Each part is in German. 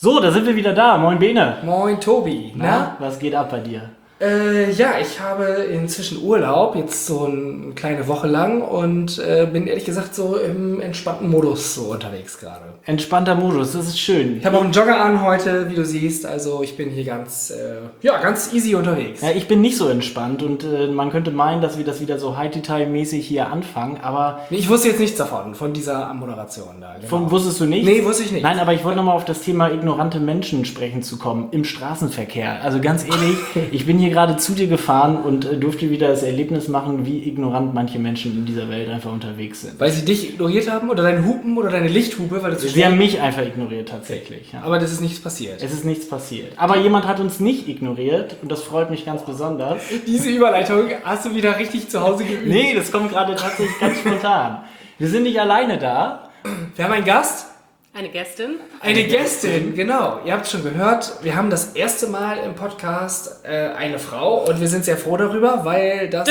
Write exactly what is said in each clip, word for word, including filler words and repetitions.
So, da sind wir wieder da. Moin Bene. Moin Tobi. Na, Na? Was geht ab bei dir? Äh, ja, ich habe inzwischen Urlaub, jetzt so eine kleine Woche lang und äh, bin ehrlich gesagt so im entspannten Modus so unterwegs gerade. Entspannter Modus, das ist schön. Ich habe auch einen Jogger an heute, wie du siehst, also ich bin hier ganz, äh, ja, ganz easy unterwegs. Ja, ich bin nicht so entspannt und äh, man könnte meinen, dass wir das wieder so High-Detail-mäßig hier anfangen, aber... Nee, ich wusste jetzt nichts davon, von dieser Moderation da. Genau. Von, wusstest du nicht? Nee, wusste ich nicht. Nein, aber ich wollte nochmal auf das Thema ignorante Menschen sprechen zu kommen, im Straßenverkehr. Also ganz ehrlich, ich bin hier gerade zu dir gefahren und äh, durfte wieder das Erlebnis machen, wie ignorant manche Menschen in dieser Welt einfach unterwegs sind. Weil sie dich ignoriert haben oder deine Hupen oder deine Lichthupe? Weil du sie haben mich einfach ignoriert tatsächlich. Ja. Aber das ist nichts passiert. Es ist nichts passiert. Aber jemand hat uns nicht ignoriert und das freut mich ganz besonders. Diese Überleitung hast du wieder richtig zu Hause geübt. Nee, das kommt gerade tatsächlich ganz spontan. Wir sind nicht alleine da. Wir haben einen Gast. Eine Gästin. Eine Gästin, genau. Ihr habt es schon gehört, wir haben das erste Mal im Podcast äh, eine Frau und wir sind sehr froh darüber, weil das...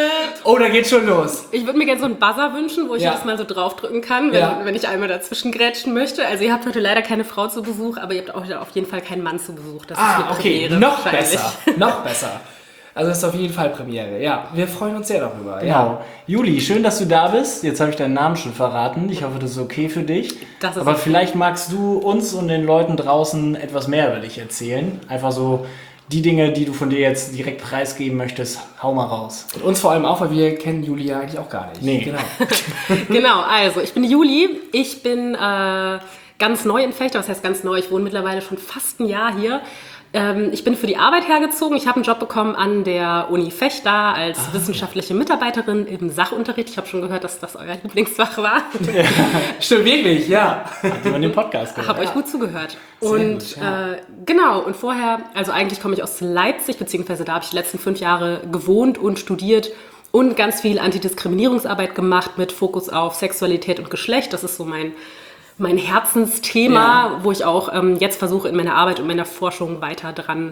Oh, da geht's schon los. Ich würde mir gerne so einen Buzzer wünschen, wo ich Ja. jedes Mal so draufdrücken kann, wenn, Ja. wenn ich einmal dazwischen grätschen möchte. Also ihr habt heute leider keine Frau zu Besuch, aber ihr habt auch wieder auf jeden Fall keinen Mann zu Besuch. Das ist Ah, eine okay, Premiere noch wahrscheinlich. besser, noch besser. Also das ist auf jeden Fall Premiere, ja. Wir freuen uns sehr darüber. Genau. Ja. Juli, schön, dass du da bist. Jetzt habe ich deinen Namen schon verraten. Ich hoffe, das ist okay für dich. Das ist Aber okay. vielleicht magst du uns und den Leuten draußen etwas mehr über dich erzählen. Einfach so die Dinge, die du von dir jetzt direkt preisgeben möchtest, hau mal raus. Und uns vor allem auch, weil wir kennen Julia eigentlich auch gar nicht. Nee. Genau. Genau, also ich bin die Juli. Ich bin äh, ganz neu in Vechta. Was heißt ganz neu? Ich wohne mittlerweile schon fast ein Jahr hier. Ähm, ich bin für die Arbeit hergezogen. Ich habe einen Job bekommen an der Uni Vechta als Ah, wissenschaftliche Mitarbeiterin im Sachunterricht. Ich habe schon gehört, dass das euer Lieblingsfach war. Stimmt wirklich, ja. Hat jemand den Podcast gehört? Habe euch gut zugehört. Sehr und gut, ja. äh, genau, und vorher, also eigentlich komme ich aus Leipzig, beziehungsweise da habe ich die letzten fünf Jahre gewohnt und studiert und ganz viel Antidiskriminierungsarbeit gemacht mit Fokus auf Sexualität und Geschlecht. Das ist so mein, mein Herzensthema, Ja. wo ich auch ähm, jetzt versuche, in meiner Arbeit und meiner Forschung weiter dran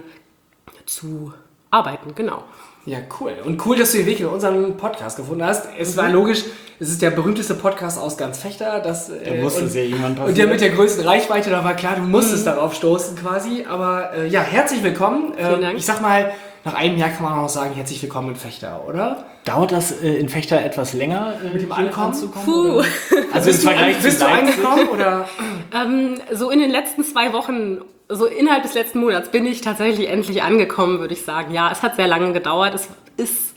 zu arbeiten. Genau. Ja, cool. Und cool, dass du den Weg in unseren Podcast gefunden hast. Es war logisch, es ist der berühmteste Podcast aus ganz Vechta. Das, Da äh, musste und, es ja irgendwann passieren. und der mit der größten Reichweite, da war klar, du musstest darauf stoßen quasi. Aber äh, ja, herzlich willkommen. Vielen Ähm, Dank. Ich sag mal, nach einem Jahr kann man auch noch sagen, herzlich willkommen in Vechta, oder? Dauert das äh, in Vechta etwas länger, äh, mit dem Ankommen? Puh. Also im Bist du, Vergleich bist zu du Leipzig? angekommen oder? Ähm, so in den letzten zwei Wochen, so innerhalb des letzten Monats bin ich tatsächlich endlich angekommen, würde ich sagen. Ja, es hat sehr lange gedauert. Es ist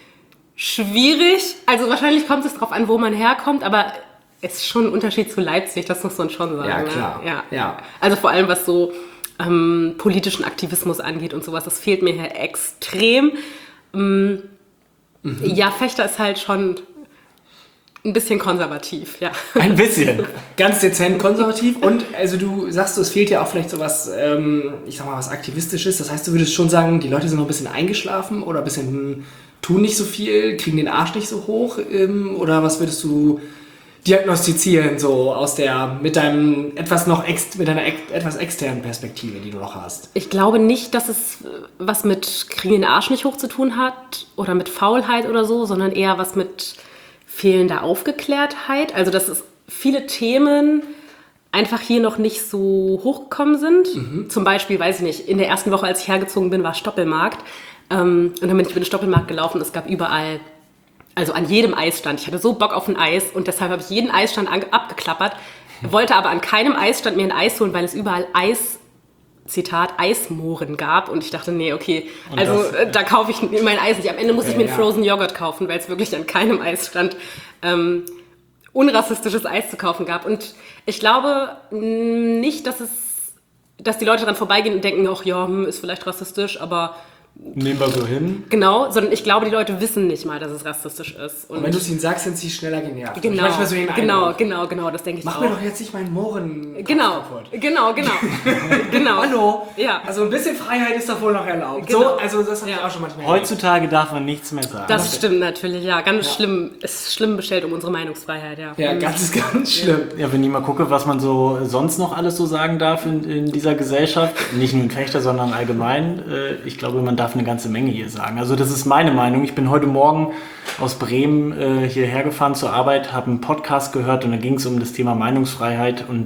schwierig. Also wahrscheinlich kommt es darauf an, wo man herkommt, aber es ist schon ein Unterschied zu Leipzig, das muss man schon sagen. Ja, ne? klar. Ja. Ja. Also vor allem, was so ähm, politischen Aktivismus angeht und sowas, das fehlt mir hier extrem. Ähm, Mhm. Ja, Vechta ist halt schon ein bisschen konservativ, ja. Ein bisschen. Ganz dezent konservativ und also du sagst, es fehlt ja auch vielleicht so was, ähm, ich sag mal, was Aktivistisches. Das heißt, du würdest schon sagen, die Leute sind noch ein bisschen eingeschlafen oder ein bisschen hm, tun nicht so viel, kriegen den Arsch nicht so hoch ähm, oder was würdest du diagnostizieren so aus der mit deinem etwas noch ex, mit deiner ex, etwas externen Perspektive, die du noch hast? Ich glaube nicht, dass es äh, was mit kriegen den Arsch nicht hoch zu tun hat oder mit Faulheit oder so, sondern eher was mit fehlender Aufgeklärtheit. Also dass es viele Themen einfach hier noch nicht so hochgekommen sind. Zum Beispiel, weiß ich nicht, in der ersten Woche, als ich hergezogen bin, war Stoppelmarkt. Ähm, und dann bin ich über den Stoppelmarkt gelaufen. Es gab überall, also an jedem Eisstand. Ich hatte so Bock auf ein Eis und deshalb habe ich jeden Eisstand ange- abgeklappert, wollte aber an keinem Eisstand mir ein Eis holen, weil es überall Eis, Zitat, Eismohren gab. Und ich dachte, nee, okay, Und also das- äh, da kaufe ich mein Eis nicht. Am Ende muss ich Ja, mir einen ja. Frozen Joghurt kaufen, weil es wirklich an keinem Eisstand ähm, unrassistisches Eis zu kaufen gab. Und ich glaube mh, nicht, dass es, dass die Leute daran vorbeigehen und denken, ach ja, hm, ist vielleicht rassistisch, aber Nehmen wir so hin. genau, sondern ich glaube, die Leute wissen nicht mal, dass es rassistisch ist. Und wenn du es ihnen sagst, sind sie schneller genervt. genau, Manchmal so den genau, Eindruck, genau, genau, das denke ich Mach auch. mir doch jetzt nicht meinen Mohren. Genau, kaputt. genau, genau, genau. Hallo? Ja. Also ein bisschen Freiheit ist doch wohl noch erlaubt. Genau. So, also das habe ich Ja. auch schon manchmal erlebt. Heutzutage darf man nichts mehr sagen. Das stimmt natürlich, ja. Ganz schlimm. Es ist schlimm bestellt um unsere Meinungsfreiheit, ja. Ja, ganz, ganz schlimm. Ja, wenn ich mal gucke, was man so sonst noch alles so sagen darf in, in dieser Gesellschaft, nicht nur in Vechta, sondern allgemein, äh, ich glaube, man darf eine ganze Menge hier sagen. Also das ist meine Meinung. Ich bin heute Morgen aus Bremen äh, hierher gefahren zur Arbeit, habe einen Podcast gehört und da ging es um das Thema Meinungsfreiheit und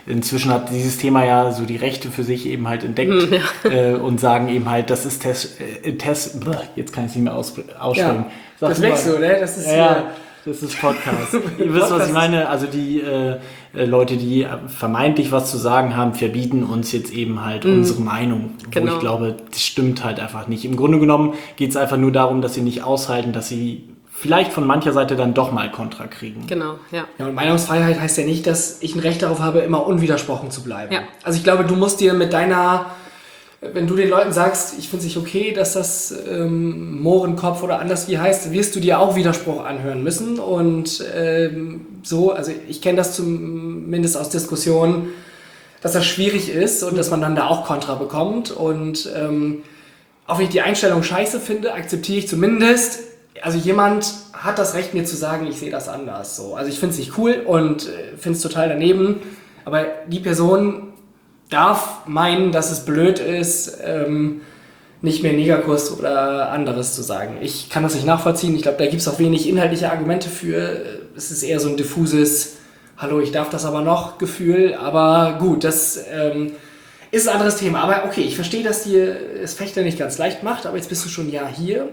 inzwischen hat dieses Thema ja so die Rechte für sich eben halt entdeckt Hm, ja. äh, und sagen eben halt, das ist Test, äh, Test bleh, jetzt kann ich es nicht mehr aus, aussprechen. Sag das du mal. wächst so, ne? Das ist Ja, ja, das ist Podcast. Ihr wisst, was ich meine. Also die äh, äh, Leute, die vermeintlich was zu sagen haben, verbieten uns jetzt eben halt Mhm. unsere Meinung. Wo Genau. ich glaube, das stimmt halt einfach nicht. Im Grunde genommen geht es einfach nur darum, dass sie nicht aushalten, dass sie vielleicht von mancher Seite dann doch mal Kontra kriegen. Genau, ja. Ja, und Meinungsfreiheit heißt ja nicht, dass ich ein Recht darauf habe, immer unwidersprochen zu bleiben. Ja. Also ich glaube, du musst dir mit deiner, wenn du den Leuten sagst, ich finde es nicht okay, dass das ähm, Mohrenkopf oder anders wie heißt, wirst du dir auch Widerspruch anhören müssen. Und ähm, so, also ich kenne das zumindest aus Diskussionen, dass das schwierig ist und dass man dann da auch Kontra bekommt. Und ähm, auch wenn ich die Einstellung scheiße finde, akzeptiere ich zumindest, also jemand hat das Recht, mir zu sagen, ich sehe das anders. So. Also ich finde es nicht cool und äh, finde es total daneben. Aber die Person darf meinen, dass es blöd ist, ähm, nicht mehr Negerkuss oder anderes zu sagen. Ich kann das nicht nachvollziehen. Ich glaube, da gibt es auch wenig inhaltliche Argumente für. Es ist eher so ein diffuses, hallo, ich darf das aber noch Gefühl. Aber gut, das ähm, ist ein anderes Thema. Aber okay, ich verstehe, dass dir es Fechter nicht ganz leicht macht, aber jetzt bist du schon ein Jahr hier.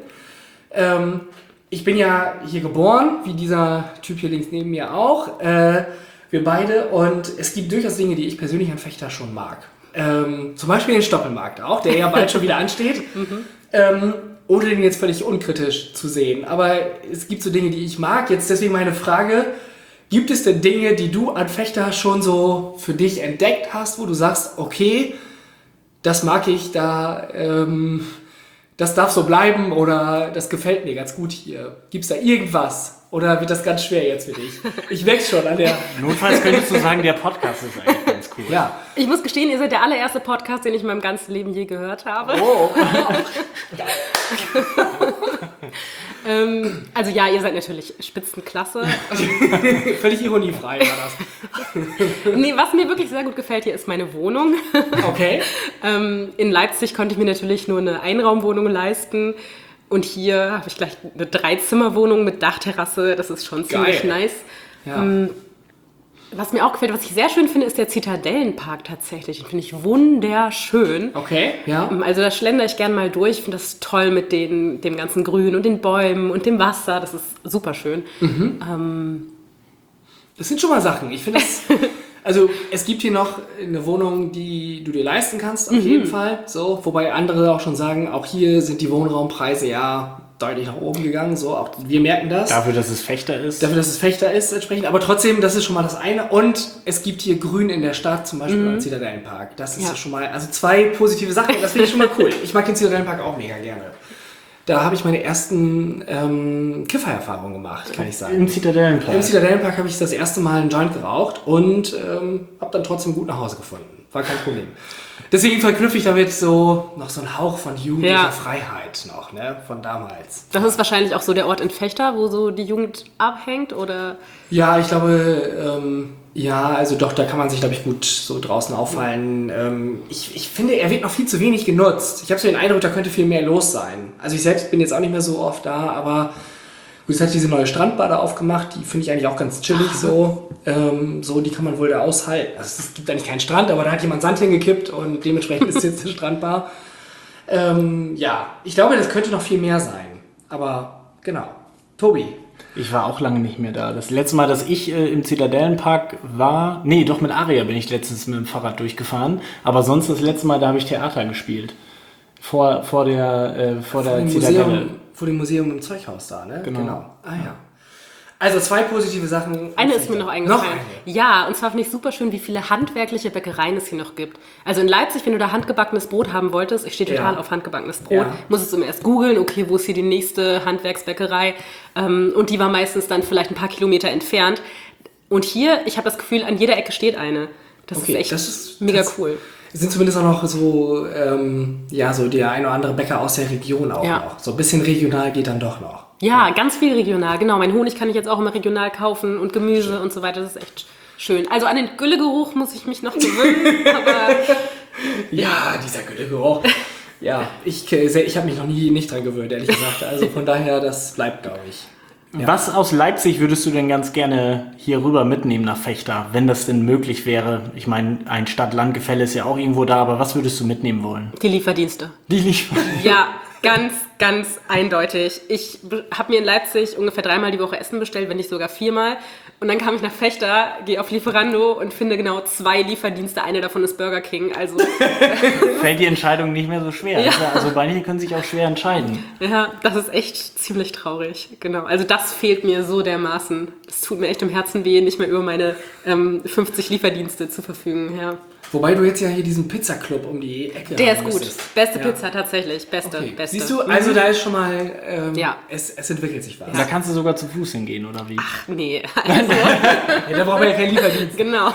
Ähm, ich bin ja hier geboren, wie dieser Typ hier links neben mir auch. Äh, wir beide. Und es gibt durchaus Dinge, die ich persönlich an Fechter schon mag. Ähm, zum Beispiel den Stoppelmarkt auch, der ja bald schon wieder ansteht. ähm, ohne den jetzt völlig unkritisch zu sehen. Aber es gibt so Dinge, die ich mag. Jetzt deswegen meine Frage, gibt es denn Dinge, die du an Fechter schon so für dich entdeckt hast, wo du sagst, okay, das mag ich, da... Ähm, das darf so bleiben oder das gefällt mir ganz gut hier. Gibt's da irgendwas? Oder wird das ganz schwer jetzt für dich? Ich wächst schon an der... Notfalls könntest du sagen, der Podcast ist eigentlich ganz cool. Ja. Ich muss gestehen, ihr seid der allererste Podcast, den ich in meinem ganzen Leben je gehört habe. Oh. ähm, also ja, ihr seid natürlich Spitzenklasse. Völlig ironiefrei war das. Nee, was mir wirklich sehr gut gefällt hier, ist meine Wohnung. Okay. ähm, in Leipzig konnte ich mir natürlich nur eine Einraumwohnung leisten. Und hier habe ich gleich eine Dreizimmerwohnung mit Dachterrasse. Das ist schon ziemlich Geil. nice. Ja. Ähm, was mir auch gefällt, was ich sehr schön finde, ist der Zitadellenpark tatsächlich. Den finde ich wunderschön. Okay, ja. Also da schlendere ich gern mal durch. Ich finde das toll mit den, dem ganzen Grün und den Bäumen und dem Wasser. Das ist super schön. Mhm. Ähm, Das sind schon mal Sachen. Ich finde das... Also es gibt hier noch eine Wohnung, die du dir leisten kannst, auf jeden Fall. So, wobei andere auch schon sagen, auch hier sind die Wohnraumpreise ja deutlich nach oben gegangen. So, auch wir merken das. Dafür, dass es Fechter ist. Dafür, dass es Fechter ist entsprechend. Aber trotzdem, das ist schon mal das eine. Und es gibt hier Grün in der Stadt, zum Beispiel beim Zitadellenpark. Das ist Ja. ja schon mal, also zwei positive Sachen. Das finde ich schon mal cool. Ich mag den Zitadellenpark auch mega gerne. Da habe ich meine ersten ähm, Kiffererfahrungen gemacht, kann ich sagen. Im Zitadellenpark. Im Zitadellenpark habe ich das erste Mal einen Joint geraucht und ähm, habe dann trotzdem gut nach Hause gefunden. War kein Problem. Deswegen verknüpfe ich damit so noch so einen Hauch von jugendlicher Ja. Freiheit noch, ne, von damals. das ist wahrscheinlich auch so der Ort in Fechter, wo so die Jugend abhängt, oder? Ja, ich glaube, ähm, ja, also doch, da kann man sich, glaube ich, gut so draußen auffallen. Ähm, ich, ich finde, er wird noch viel zu wenig genutzt. Ich habe so den Eindruck, da könnte viel mehr los sein. Also ich selbst bin jetzt auch nicht mehr so oft da, aber gut, es hat diese neue Strandbar da aufgemacht, die finde ich eigentlich auch ganz chillig so. Ähm, so, die kann man wohl da aushalten. Also es gibt eigentlich keinen Strand, aber da hat jemand Sand hingekippt und dementsprechend ist jetzt eine Strandbar. Ähm, ja, ich glaube, das könnte noch viel mehr sein. Aber genau. Tobi. Ich war auch lange nicht mehr da. Das letzte Mal, dass ich äh, im Zitadellenpark war, nee, doch mit Aria bin ich letztens mit dem Fahrrad durchgefahren. Aber sonst das letzte Mal, da habe ich Theater gespielt. Vor, vor der, äh, vor Vor der dem, Zitadelle. Museum, vor dem Museum im Zeughaus da, ne? Genau. Ah ja. Also zwei positive Sachen. Eine ist mir noch eingefallen. Noch eine? Ja, und zwar finde ich super schön, wie viele handwerkliche Bäckereien es hier noch gibt. Also in Leipzig, wenn du da handgebackenes Brot haben wolltest, ich stehe total Ja. auf handgebackenes Brot, Ja. musstest du immer erst googeln, okay, wo ist hier die nächste Handwerksbäckerei? Ähm, und die war meistens dann vielleicht ein paar Kilometer entfernt. Und hier, ich habe das Gefühl, an jeder Ecke steht eine. Das Okay, ist echt das ist- mega das- cool. Es sind zumindest auch noch so, ähm, ja, so der ein oder andere Bäcker aus der Region auch Ja. noch. So ein bisschen regional geht dann doch noch. Ja, ganz viel regional, genau. Mein Honig kann ich jetzt auch immer regional kaufen und Gemüse und so weiter. Das ist echt schön. Also an den Güllegeruch muss ich mich noch gewöhnen, aber Ja, dieser Güllegeruch. Ja, ich, äh, ich habe mich noch nie nicht dran gewöhnt, ehrlich gesagt. Also von daher, das bleibt, glaube ich. Ja. Was aus Leipzig würdest du denn ganz gerne hier rüber mitnehmen nach Vechta, wenn das denn möglich wäre? Ich meine, ein Stadt-Land-Gefälle ist ja auch irgendwo da, aber was würdest du mitnehmen wollen? Die Lieferdienste. Die Liefer- Ja, ganz, ganz eindeutig. Ich habe mir in Leipzig ungefähr dreimal die Woche Essen bestellt, wenn nicht sogar viermal. Und dann kam ich nach Vechta, gehe auf Lieferando und finde genau zwei Lieferdienste. Eine davon ist Burger King. Also Fällt die Entscheidung nicht mehr so schwer. Ja. Also manche können sich auch schwer entscheiden. ja, das ist echt ziemlich traurig. Genau. Also das fehlt mir so dermaßen. Es tut mir echt im Herzen weh, nicht mehr über meine ähm, fünfzig Lieferdienste zu verfügen. Ja. Wobei du jetzt ja hier diesen Pizzaclub um die Ecke Der haben ist gut. müsstest. Beste Ja. Pizza tatsächlich. Beste, Okay. beste. Siehst du, also da ist schon mal, ähm, Ja. es, es entwickelt sich was. Da kannst du sogar zu Fuß hingehen, oder wie? Ach, nee. Also, Ja, da brauchen wir ja keinen Lieferdienst. genau.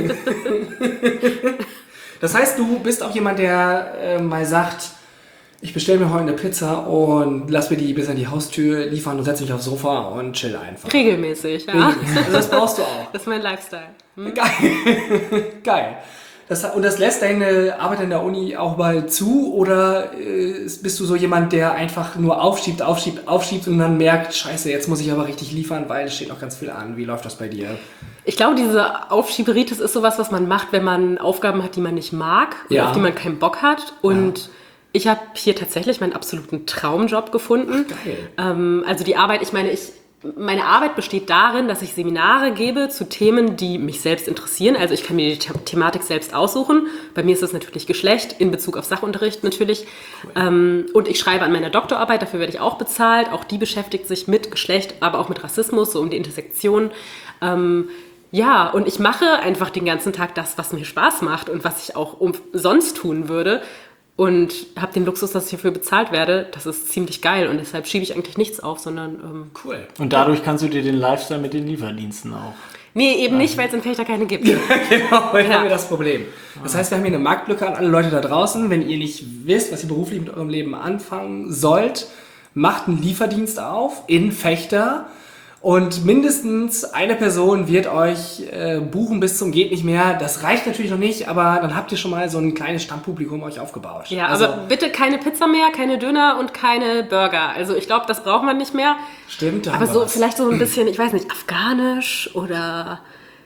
Das heißt, du bist auch jemand, der äh, mal sagt, ich bestelle mir heute eine Pizza und lass mir die bis an die Haustür liefern und setze mich aufs Sofa und chill einfach. Regelmäßig, ja. Also das brauchst du auch. Das ist mein Lifestyle. Hm? Geil. Geil. Das, und das lässt deine Arbeit in der Uni auch mal zu oder äh, bist du so jemand, der einfach nur aufschiebt, aufschiebt, aufschiebt und dann merkt, scheiße, jetzt muss ich aber richtig liefern, weil es steht noch ganz viel an. Wie läuft das bei dir? Ich glaube, diese Aufschieberitis ist sowas, was man macht, wenn man Aufgaben hat, die man nicht mag oder Ja. auf die man keinen Bock hat. Und ich habe hier tatsächlich meinen absoluten Traumjob gefunden. Geil. Ähm, also die Arbeit, ich meine, ich, meine Arbeit besteht darin, dass ich Seminare gebe zu Themen, die mich selbst interessieren. Also ich kann mir die The- Thematik selbst aussuchen. Bei mir ist es natürlich Geschlecht, in Bezug auf Sachunterricht natürlich. Ähm, und ich schreibe an meiner Doktorarbeit, dafür werde ich auch bezahlt. Auch die beschäftigt sich mit Geschlecht, aber auch mit Rassismus, so um die Intersektion. Ähm, ja, und ich mache einfach den ganzen Tag das, was mir Spaß macht und was ich auch umsonst tun würde. Und habe den Luxus, dass ich dafür bezahlt werde. Das ist ziemlich geil und deshalb schiebe ich eigentlich nichts auf, sondern... Ähm, Cool. Und dadurch kannst du dir den Lifestyle mit den Lieferdiensten auch. nee, eben nicht, weil es in Fechter keine gibt. Genau, dann Ja. haben wir das Problem. Das heißt, wir haben hier eine Marktlücke an alle Leute da draußen. Wenn ihr nicht wisst, was ihr beruflich mit eurem Leben anfangen sollt, macht einen Lieferdienst auf in Vechta und mindestens eine Person wird euch äh, buchen bis zum geht nicht mehr. Das reicht natürlich noch nicht, aber dann habt ihr schon mal so ein kleines Stammpublikum euch aufgebaut. Ja, also, aber bitte keine Pizza mehr, keine Döner und keine Burger. Also ich glaube, das braucht man nicht mehr. stimmt, da Aber haben wir so was. vielleicht so ein bisschen, ich weiß nicht, afghanisch oder...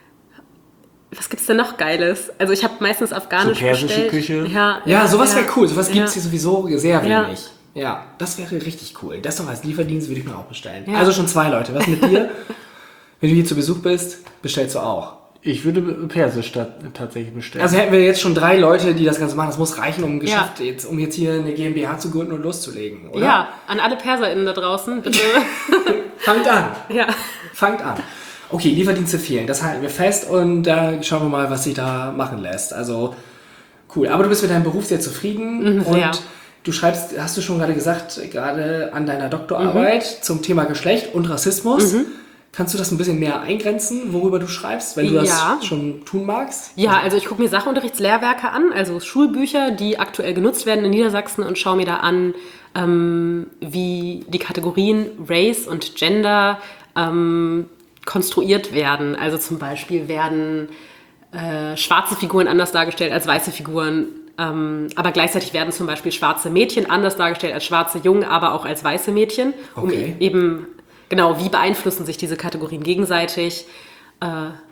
Was gibt's denn noch Geiles? Also ich habe meistens afghanisch So persische bestellt. Küche? Ja, Ja, sowas wäre cool. Sowas ja. gibt's hier sowieso sehr Ja. wenig. Ja, das wäre richtig cool. Das doch als Lieferdienst würde ich mir auch bestellen. Ja. Also schon zwei Leute. Was mit dir? Wenn du hier zu Besuch bist, bestellst du auch. Ich würde Persisch ta- tatsächlich bestellen. Also hätten wir jetzt schon drei Leute, die das Ganze machen. Das muss reichen, um ein Geschäft jetzt, um jetzt hier eine GmbH zu gründen und loszulegen, oder? Ja, an alle PerserInnen da draußen, bitte. Fangt an. ja. Fangt an. Okay, Lieferdienste fehlen. Das halten wir fest und da schauen wir mal, was sich da machen lässt. Also cool. Aber du bist mit deinem Beruf sehr zufrieden Mhm, sehr. und du schreibst, hast du schon gerade gesagt, gerade an deiner Doktorarbeit Mhm. zum Thema Geschlecht und Rassismus. Kannst du das ein bisschen näher eingrenzen, worüber du schreibst, wenn du das Ja. schon tun magst? Ja, also ich gucke mir Sachunterrichtslehrwerke an, also Schulbücher, die aktuell genutzt werden in Niedersachsen und schaue mir da an, ähm, wie die Kategorien Race und Gender ähm, konstruiert werden. Also zum Beispiel werden äh, schwarze Figuren anders dargestellt als weiße Figuren, ähm, aber gleichzeitig werden zum Beispiel schwarze Mädchen anders dargestellt als schwarze Jungen, aber auch als weiße Mädchen, um Okay. eben, genau, wie beeinflussen sich diese Kategorien gegenseitig. Äh,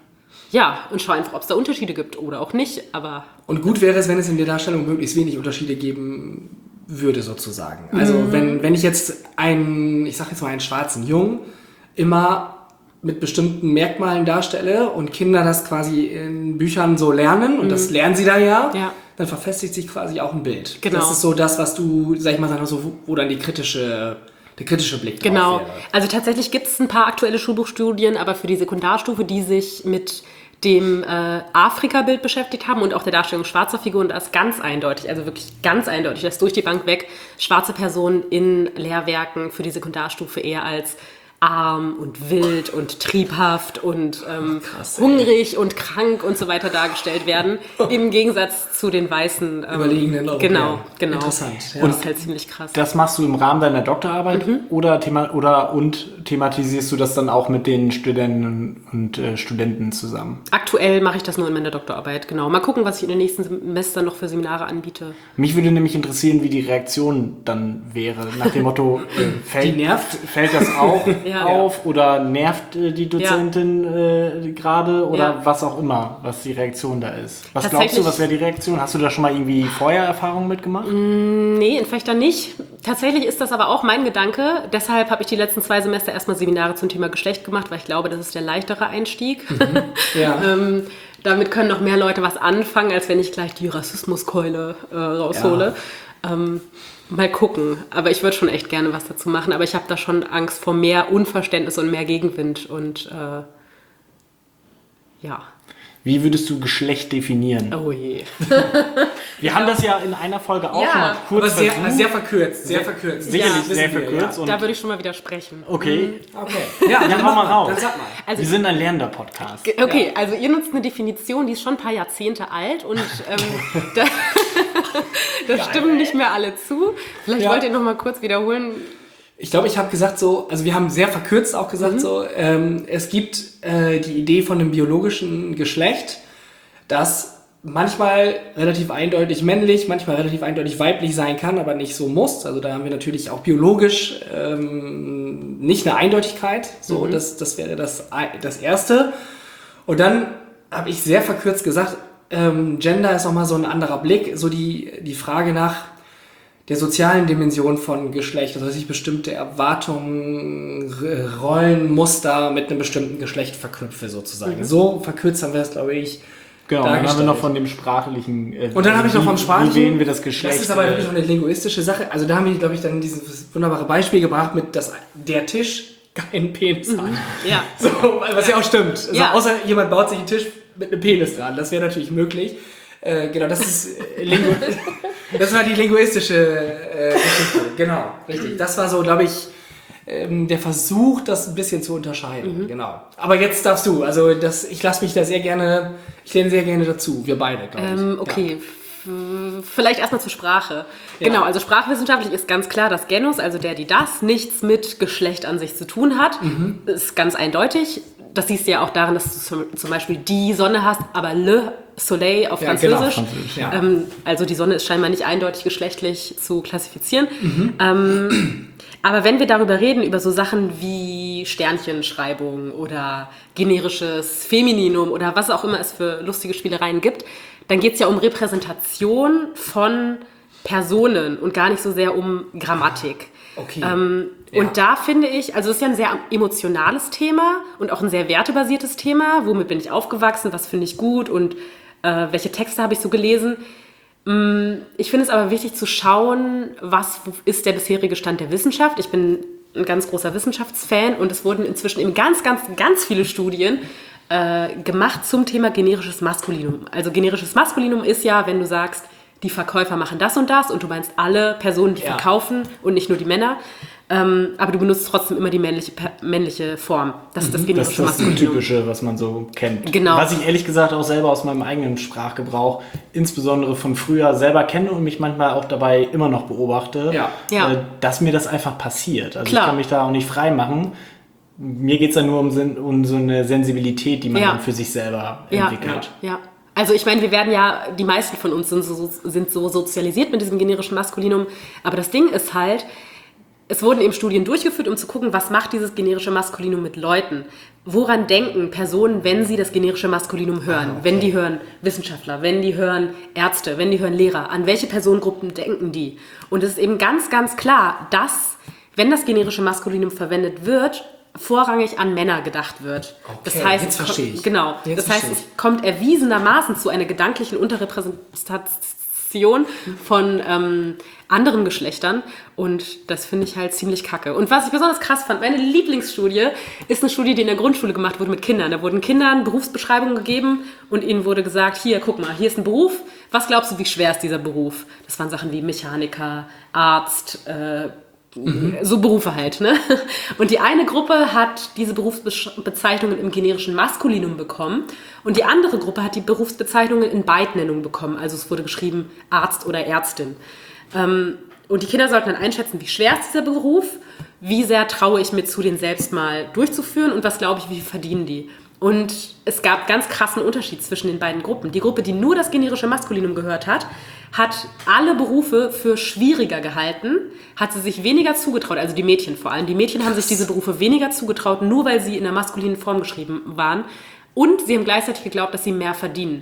Ja, und schau einfach, ob es da Unterschiede gibt oder auch nicht, aber Und gut wäre es, wenn es in der Darstellung möglichst wenig Unterschiede geben würde, sozusagen. Also wenn, wenn ich jetzt einen, ich sag jetzt mal einen schwarzen Jungen, immer mit bestimmten Merkmalen darstelle und Kinder das quasi in Büchern so lernen und das lernen sie da ja, Ja. dann verfestigt sich quasi auch ein Bild. Genau. Das ist so das, was du, sag ich mal, sagen, so, wo- wo dann die kritische, der kritische Blick genau. drauf wäre. Also tatsächlich gibt es ein paar aktuelle Schulbuchstudien, aber für die Sekundarstufe, die sich mit dem äh, Afrika-Bild beschäftigt haben und auch der Darstellung schwarzer Figuren, da ist ganz eindeutig, also wirklich ganz eindeutig, dass durch die Bank weg schwarze Personen in Lehrwerken für die Sekundarstufe eher als arm und wild und triebhaft und ähm, krass, ey. hungrig und krank und so weiter dargestellt werden, im Gegensatz zu den weißen ähm, Überlegenen Europäern. Genau, genau. Interessant, ja. Und das ist halt ziemlich krass. Das machst du im Rahmen deiner Doktorarbeit Mhm. oder, thema oder und thematisierst du das dann auch mit den Studenten und äh, Studenten zusammen? Aktuell mache ich das nur in meiner Doktorarbeit, genau. Mal gucken, was ich in den nächsten Semestern noch für Seminare anbiete. Mich würde nämlich interessieren, wie die Reaktion dann wäre. Nach dem Motto, äh, fällt, Die nervt? fällt das auch? Ja. auf oder nervt äh, die Dozentin äh, gerade oder Ja. was auch immer, was die Reaktion da ist. Was glaubst Tatsächlich- du, was wäre die Reaktion? Hast du da schon mal irgendwie Vorher-Erfahrungen mitgemacht? Nee, in Fechter nicht. Tatsächlich ist das aber auch mein Gedanke. Deshalb habe ich die letzten zwei Semester erstmal Seminare zum Thema Geschlecht gemacht, weil ich glaube, das ist der leichtere Einstieg. Ja. ähm, damit können noch mehr Leute was anfangen, als wenn ich gleich die Rassismuskeule äh, raushole. Ähm, mal gucken. Aber ich würde schon echt gerne was dazu machen. Aber ich habe da schon Angst vor mehr Unverständnis und mehr Gegenwind. Und äh, ja. Wie würdest du Geschlecht definieren? Oh je. Wir haben das ja in einer Folge auch Ja, schon mal kurz Aber sehr, versucht. sehr verkürzt, sehr verkürzt. Sicherlich Ja, sehr wissen wir, verkürzt. ja. Und Da würde ich schon mal widersprechen. okay, Okay. Ja, dann dann hau mal mach raus. Dann sag mal. Also Wir sind ein lernender Podcast. Okay, also ihr nutzt eine Definition, die ist schon ein paar Jahrzehnte alt und ähm, da, da stimmen nicht mehr alle zu. Vielleicht Ja. wollt ihr noch mal kurz wiederholen. Ich glaube, ich habe gesagt so, also wir haben sehr verkürzt auch gesagt Mhm. so, ähm, es gibt äh, die Idee von einem biologischen Geschlecht, das manchmal relativ eindeutig männlich, manchmal relativ eindeutig weiblich sein kann, aber nicht so muss. Also da haben wir natürlich auch biologisch ähm, nicht eine Eindeutigkeit. So, Mhm. das, das wäre das, das Erste. Und dann habe ich sehr verkürzt gesagt, ähm, Gender ist nochmal so ein anderer Blick, so die, die Frage nach der sozialen Dimension von Geschlecht, also dass ich bestimmte Erwartungen, R- Rollen, Muster mit einem bestimmten Geschlecht verknüpfe sozusagen. So verkürzt haben wir das, glaube ich, Genau, dann haben wir dargestellt. noch von dem sprachlichen. Äh, Und dann habe ich noch wie- vom Sprachlichen. Wie wählen wir das Geschlecht? Das ist aber äh, wirklich noch eine linguistische Sache. Also da haben wir, glaube ich, dann dieses wunderbare Beispiel gebracht mit, dass der Tisch keinen Penis hat. Ja. So, was ja auch stimmt. Also Ja. außer jemand baut sich einen Tisch mit einem Penis dran. Das wäre natürlich möglich. Äh, genau, das ist äh, Lingu das war die linguistische äh, Geschichte. Genau, richtig. Das war so, glaube ich, ähm, der Versuch, das ein bisschen zu unterscheiden. Genau. Aber jetzt darfst du. Also das, ich lasse mich da sehr gerne, ich lerne sehr gerne dazu. Wir beide, glaube ich. Ähm, okay. F- Vielleicht erstmal zur Sprache. Genau, also sprachwissenschaftlich ist ganz klar, dass Genus, also der, die, das, nichts mit Geschlecht an sich zu tun hat. Mhm. Ist ganz eindeutig. Das siehst du ja auch daran, dass du zum- zum Beispiel die Sonne hast, aber le Soleil auf Ja, genau, Französisch. Französisch, ja. ähm, also die Sonne ist scheinbar nicht eindeutig geschlechtlich zu klassifizieren. Mhm. Ähm, aber wenn wir darüber reden, über so Sachen wie Sternchenschreibung oder generisches Femininum oder was auch immer es für lustige Spielereien gibt, dann geht es ja um Repräsentation von Personen und gar nicht so sehr um Grammatik. Okay. Ähm, Ja. Und da finde ich, also es ist ja ein sehr emotionales Thema und auch ein sehr wertebasiertes Thema. Womit bin ich aufgewachsen? Was finde ich gut? Und äh, welche Texte habe ich so gelesen? Mm, Ich finde es aber wichtig zu schauen, was ist der bisherige Stand der Wissenschaft. Ich bin ein ganz großer Wissenschaftsfan und es wurden inzwischen eben ganz, ganz, ganz viele Studien äh, gemacht zum Thema generisches Maskulinum. Also generisches Maskulinum ist ja, wenn du sagst, die Verkäufer machen das und das und du meinst alle Personen, die Ja. verkaufen und nicht nur die Männer. Ähm, aber du benutzt trotzdem immer die männliche, per- männliche Form. Das ist das Das generische ist das Maskulinum. Typische, was man so kennt. Genau. Was ich ehrlich gesagt auch selber aus meinem eigenen Sprachgebrauch, insbesondere von früher, selber kenne und mich manchmal auch dabei immer noch beobachte, Ja. Ja. Äh, dass mir das einfach passiert. Also Klar. ich kann mich da auch nicht frei machen. Mir geht es dann nur um, Sinn- um so eine Sensibilität, die man Ja. dann für sich selber Ja, entwickelt. ja. Also ich meine, wir werden ja, die meisten von uns sind so, sind so sozialisiert mit diesem generischen Maskulinum. Aber das Ding ist halt, es wurden eben Studien durchgeführt, um zu gucken, was macht dieses generische Maskulinum mit Leuten. Woran denken Personen, wenn sie das generische Maskulinum hören? Wenn die hören Wissenschaftler, wenn die hören Ärzte, wenn die hören Lehrer. An welche Personengruppen denken die? Und es ist eben ganz, ganz klar, dass, wenn das generische Maskulinum verwendet wird, vorrangig an Männer gedacht wird. Das Okay, heißt, jetzt es kommt- verstehe ich. Genau. Jetzt das heißt, verstehe es kommt erwiesenermaßen zu einer gedanklichen Unterrepräsentation von ähm, anderen Geschlechtern und das finde ich halt ziemlich kacke. Und was ich besonders krass fand, meine Lieblingsstudie ist eine Studie, die in der Grundschule gemacht wurde mit Kindern. Da wurden Kindern Berufsbeschreibungen gegeben und ihnen wurde gesagt, hier, guck mal, hier ist ein Beruf. Was glaubst du, wie schwer ist dieser Beruf? Das waren Sachen wie Mechaniker, Arzt, äh, so Berufe halt, ne? Und die eine Gruppe hat diese Berufsbezeichnungen im generischen Maskulinum bekommen und die andere Gruppe hat die Berufsbezeichnungen in Beidnennung bekommen. Also es wurde geschrieben Arzt oder Ärztin. Ähm, und die Kinder sollten dann einschätzen, wie schwer ist dieser Beruf, wie sehr traue ich mir zu, den selbst mal durchzuführen und was glaube ich, wie viel verdienen die. Und es gab ganz krassen Unterschied zwischen den beiden Gruppen. Die Gruppe, die nur das generische Maskulinum gehört hat, hat alle Berufe für schwieriger gehalten, hat sie sich weniger zugetraut, also die Mädchen vor allem. Die Mädchen haben sich diese Berufe weniger zugetraut, nur weil sie in der maskulinen Form geschrieben waren. Und sie haben gleichzeitig geglaubt, dass sie mehr verdienen.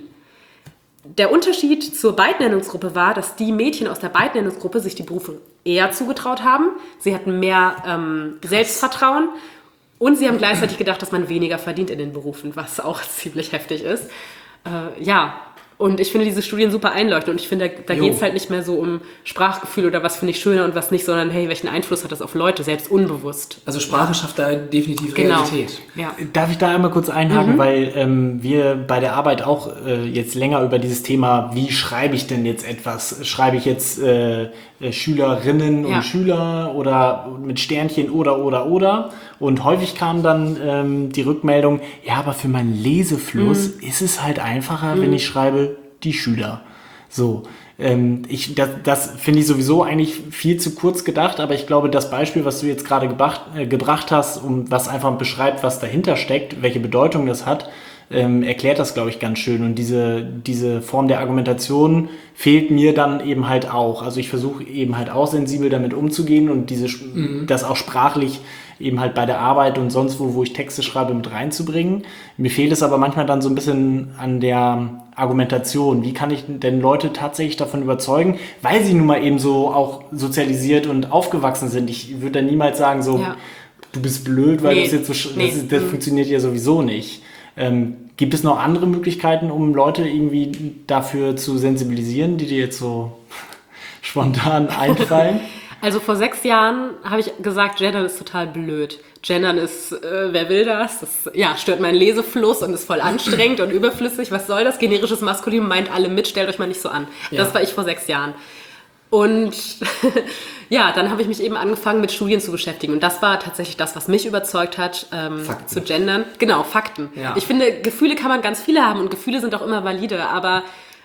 Der Unterschied zur Beidnennungsgruppe war, dass die Mädchen aus der Beidnennungsgruppe sich die Berufe eher zugetraut haben. Sie hatten mehr ähm, Selbstvertrauen und sie haben gleichzeitig gedacht, dass man weniger verdient in den Berufen, was auch ziemlich heftig ist. Äh, ja, und ich finde diese Studien super einleuchtend und ich finde, da, da geht es halt nicht mehr so um Sprachgefühl oder was finde ich schöner und was nicht, sondern hey, welchen Einfluss hat das auf Leute, selbst unbewusst. Also Sprache schafft da definitiv Genau. Realität. Ja. Darf ich da einmal kurz einhaken, mhm. weil ähm, wir bei der Arbeit auch äh, jetzt länger über dieses Thema, wie schreibe ich denn jetzt etwas? Schreibe ich jetzt äh, äh, Schülerinnen Ja. und Schüler oder mit Sternchen oder, oder, oder? Und häufig kam dann ähm, die Rückmeldung, ja, aber für meinen Lesefluss mhm. ist es halt einfacher, mhm. wenn ich schreibe, die Schüler. So, ähm, ich, das, das finde ich sowieso eigentlich viel zu kurz gedacht, aber ich glaube, das Beispiel, was du jetzt gerade gebracht, äh, gebracht hast, um was einfach beschreibt, was dahinter steckt, welche Bedeutung das hat, ähm, erklärt das, glaube ich, ganz schön. Und diese, diese Form der Argumentation fehlt mir dann eben halt auch. Also ich versuche eben halt auch sensibel damit umzugehen und diese, mhm. das auch sprachlich eben halt bei der Arbeit und sonst wo, wo ich Texte schreibe, mit reinzubringen. Mir fehlt es aber manchmal dann so ein bisschen an der Argumentation. Wie kann ich denn Leute tatsächlich davon überzeugen, weil sie nun mal eben so auch sozialisiert und aufgewachsen sind. Ich würde da niemals sagen so, ja. du bist blöd, weil nee. das jetzt so, nee. das, das mhm. funktioniert ja sowieso nicht. Ähm, gibt es noch andere Möglichkeiten, um Leute irgendwie dafür zu sensibilisieren, die dir jetzt so spontan einfallen? Also vor sechs Jahren habe ich gesagt, Gendern ist total blöd. Gendern ist, äh, wer will das? Das ja, stört meinen Lesefluss und ist voll anstrengend und überflüssig. Was soll das? Generisches Maskulin meint alle mit, stellt euch mal nicht so an. Ja. Das war ich vor sechs Jahren. Und ja, dann habe ich mich eben angefangen mit Studien zu beschäftigen. Und das war tatsächlich das, was mich überzeugt hat, ähm, zu gendern. Genau, Fakten. Ja. Ich finde, Gefühle kann man ganz viele haben und Gefühle sind auch immer valide, aber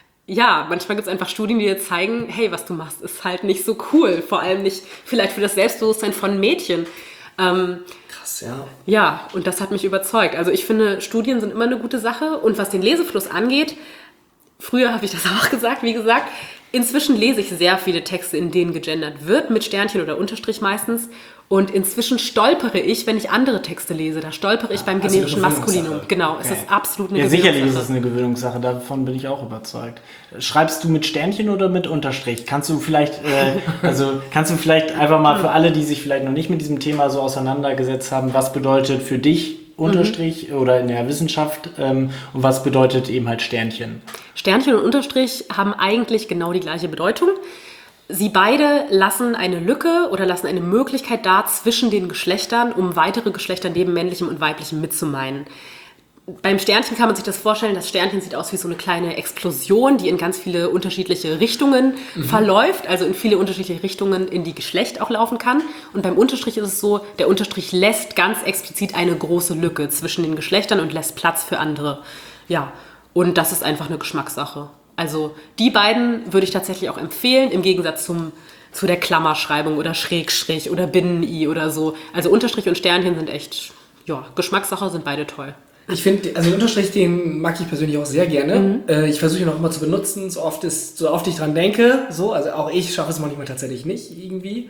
ja, manchmal gibt es einfach Studien, die dir zeigen, hey, was du machst, ist halt nicht so cool. Vor allem nicht vielleicht für das Selbstbewusstsein von Mädchen. Ähm, Krass, ja. Ja, und das hat mich überzeugt. Also ich finde, Studien sind immer eine gute Sache. Und was den Lesefluss angeht, früher habe ich das auch gesagt, wie gesagt, inzwischen lese ich sehr viele Texte, in denen gegendert wird, mit Sternchen oder Unterstrich meistens. Und inzwischen stolpere ich, wenn ich andere Texte lese. Da stolpere ich ja, beim also generischen Maskulinum. Genau, okay. Es ist absolut eine ja, Gewöhnungssache. Sicherlich ist es eine Gewöhnungssache, davon bin ich auch überzeugt. Schreibst du mit Sternchen oder mit Unterstrich? Kannst du vielleicht, äh, also kannst du vielleicht einfach mal für alle, die sich vielleicht noch nicht mit diesem Thema so auseinandergesetzt haben, was bedeutet für dich Unterstrich mhm. oder in der Wissenschaft ähm, und was bedeutet eben halt Sternchen? Sternchen und Unterstrich haben eigentlich genau die gleiche Bedeutung. Sie beide lassen eine Lücke oder lassen eine Möglichkeit da zwischen den Geschlechtern, um weitere Geschlechter neben männlichem und weiblichem mitzumeinen. Beim Sternchen kann man sich das vorstellen, das Sternchen sieht aus wie so eine kleine Explosion, die in ganz viele unterschiedliche Richtungen mhm. verläuft, also in viele unterschiedliche Richtungen in die Geschlecht auch laufen kann. Und beim Unterstrich ist es so, der Unterstrich lässt ganz explizit eine große Lücke zwischen den Geschlechtern und lässt Platz für andere. Ja, und das ist einfach eine Geschmackssache. Also die beiden würde ich tatsächlich auch empfehlen, im Gegensatz zum, zu der Klammerschreibung oder Schrägstrich oder Binnen-I oder so. Also Unterstrich und Sternchen sind echt, ja, Geschmackssache, sind beide toll. Ich finde, also den Unterstrich, den mag ich persönlich auch sehr gerne. Mhm. Äh, ich versuche ihn auch immer zu benutzen, so oft, ist, so oft ich dran denke. So, also auch ich schaffe es manchmal tatsächlich nicht irgendwie.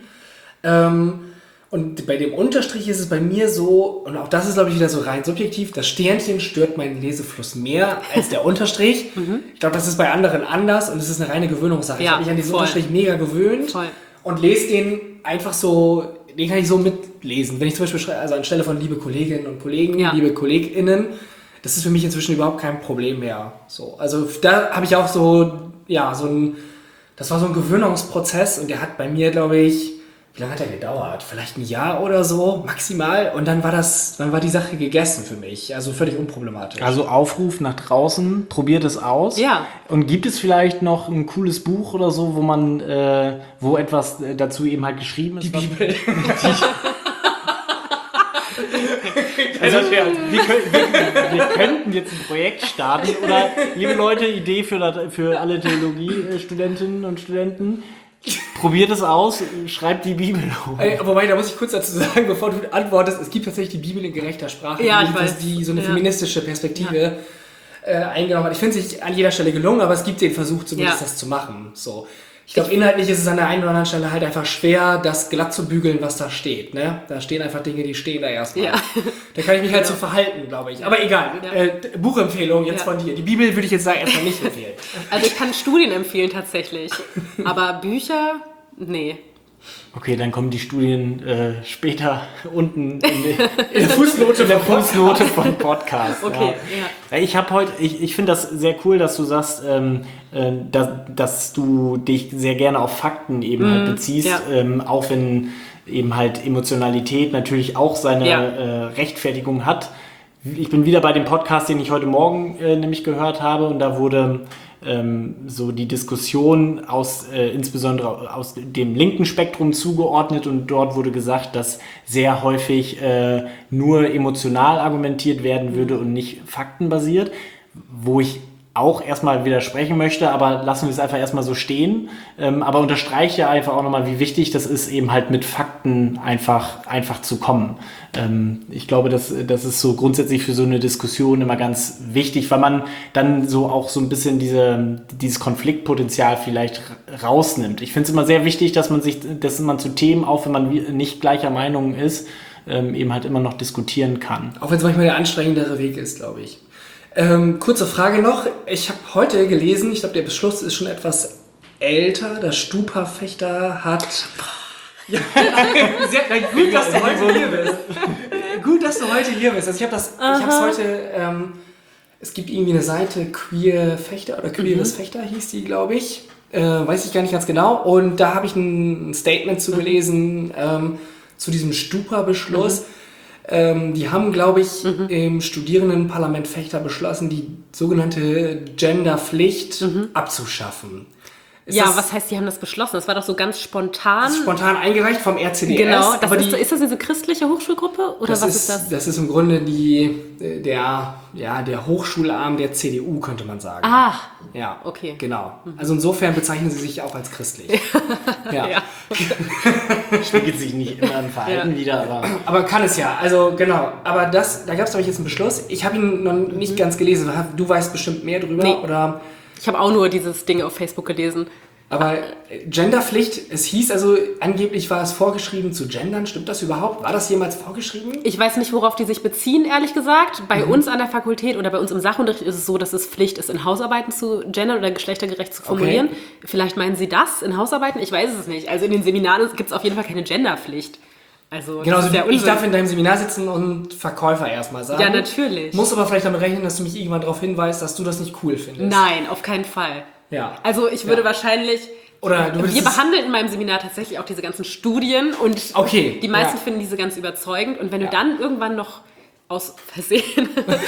Ähm, und bei dem Unterstrich ist es bei mir so, und auch das ist, glaube ich, wieder so rein subjektiv, das Sternchen stört meinen Lesefluss mehr als der Unterstrich. Mhm. Ich glaube, das ist bei anderen anders und es ist eine reine Gewöhnungssache. Ja, ich habe mich an diesen voll. Unterstrich mega gewöhnt voll. Und lese den einfach so, den kann ich so mitlesen. Wenn ich zum Beispiel schreibe, also anstelle von liebe Kolleginnen und Kollegen, ja. liebe KollegInnen, das ist für mich inzwischen überhaupt kein Problem mehr. So, also da habe ich auch so, ja, so ein, das war so ein Gewöhnungsprozess und der hat bei mir, glaube ich, wie lange hat der gedauert? Vielleicht ein Jahr oder so, maximal. Und dann war das, dann war die Sache gegessen für mich. Also völlig unproblematisch. Also Aufruf nach draußen, probiert es aus. Ja. Und gibt es vielleicht noch ein cooles Buch oder so, wo man, äh, wo etwas dazu eben halt geschrieben ist? Die Bibel. Also, wir, können, wir, wir könnten jetzt ein Projekt starten. Oder, liebe Leute, Idee für, für alle Theologiestudentinnen und Studenten. Probiert es aus, schreibt die Bibel hoch. Ey, wobei, da muss ich kurz dazu sagen, bevor du antwortest, es gibt tatsächlich die Bibel in gerechter Sprache. Ja, ich die, weiß. Die, so eine ja. feministische Perspektive. äh, eingenommen hat. Ich finde es nicht an jeder Stelle gelungen, aber es gibt den Versuch zumindest, Ja. das zu machen. So. Ich glaube, inhaltlich ist es an der einen oder anderen Stelle halt einfach schwer, das glatt zu bügeln, was da steht. Ne? Da stehen einfach Dinge, die stehen da erstmal. Ja. Da kann ich mich halt so verhalten, glaube ich. Aber egal, Ja. äh, Buchempfehlung jetzt Ja. von dir. Die Bibel würde ich jetzt sagen, erstmal nicht empfehlen. Also ich kann Studien empfehlen tatsächlich, aber Bücher, nee. Okay, dann kommen die Studien äh, später unten in, die, In der Fußnote in der vom Fußnote vom Podcast. Okay, ja. Ich habe heute, ich, ich finde das sehr cool, dass du sagst, ähm, äh, dass, dass du dich sehr gerne auf Fakten eben halt beziehst, ja. ähm, auch wenn eben halt Emotionalität natürlich auch seine Ja. äh, Rechtfertigung hat. Ich bin wieder bei dem Podcast, den ich heute Morgen äh, nämlich gehört habe, und da wurde ähm, so die Diskussion aus äh, insbesondere aus dem linken Spektrum zugeordnet, und dort wurde gesagt, dass sehr häufig äh, nur emotional argumentiert werden würde und nicht faktenbasiert, wo ich auch erstmal widersprechen möchte, aber lassen wir es einfach erstmal so stehen. Ähm, aber unterstreiche ja einfach auch nochmal, wie wichtig das ist, eben halt mit Fakten einfach, einfach zu kommen. Ähm, ich glaube, das, das ist so grundsätzlich für so eine Diskussion immer ganz wichtig, weil man dann so auch so ein bisschen diese, dieses Konfliktpotenzial vielleicht rausnimmt. Ich finde es immer sehr wichtig, dass man sich, dass man zu Themen, auch wenn man nicht gleicher Meinung ist, ähm, eben halt immer noch diskutieren kann. Auch wenn es manchmal der anstrengendere Weg ist, glaube ich. Ähm, kurze Frage noch. Ich habe heute gelesen, ich glaube, der Beschluss ist schon etwas älter. Der Stupa-Fechter hat... Ja, sehr, gut, dass du heute hier bist. Gut, dass du heute hier bist. Also ich habe das, ich habe es heute... Ähm, es gibt irgendwie eine Seite, Queer Fechter oder Queeres mhm. Fechter hieß die, glaube ich. Äh, weiß ich gar nicht ganz genau. Und da habe ich ein Statement zu gelesen ähm, zu diesem Stupa-Beschluss. Mhm. Ähm, die haben, glaube ich, mhm. im Studierendenparlament Fechter beschlossen, die sogenannte Genderpflicht mhm. abzuschaffen. Ist ja, das, was heißt, die haben das beschlossen? Das war doch so ganz spontan. Das ist spontan eingereicht vom R C D S. Genau, das aber ist, die, ist das diese christliche Hochschulgruppe? Oder das was ist, ist das? Das ist im Grunde die, der, ja, der Hochschularm der C D U, könnte man sagen. Ah, ja, okay. Genau. Also insofern bezeichnen sie sich auch als christlich. ja. ja. Spiegelt sich nicht immer im Verhalten Ja. wieder, aber... Aber kann es ja, also genau. Aber das, da gab es, glaube ich, jetzt einen Beschluss. Ich habe ihn noch nicht ganz gelesen. Du weißt bestimmt mehr drüber, Nee. oder? Ich habe auch nur dieses Ding auf Facebook gelesen. Aber Genderpflicht, es hieß also, angeblich war es vorgeschrieben zu gendern. Stimmt das überhaupt? War das jemals vorgeschrieben? Ich weiß nicht, worauf die sich beziehen, ehrlich gesagt. Bei mhm. uns an der Fakultät oder bei uns im Sachunterricht ist es so, dass es Pflicht ist, in Hausarbeiten zu gendern oder geschlechtergerecht zu formulieren. Okay. Vielleicht meinen Sie das in Hausarbeiten? Ich weiß es nicht. Also in den Seminaren gibt es auf jeden Fall keine Genderpflicht. Also genau, das ist also ich darf in deinem Seminar sitzen und Verkäufer erstmal sagen. Ja, natürlich. Muss aber vielleicht damit rechnen, dass du mich irgendwann darauf hinweist, dass du das nicht cool findest. Nein, auf keinen Fall. Ja. Also ich würde ja. wahrscheinlich... Oder du wir behandeln in meinem Seminar tatsächlich auch diese ganzen Studien und okay. die meisten ja. finden diese ganz überzeugend. Und wenn du ja. dann irgendwann noch aus Versehen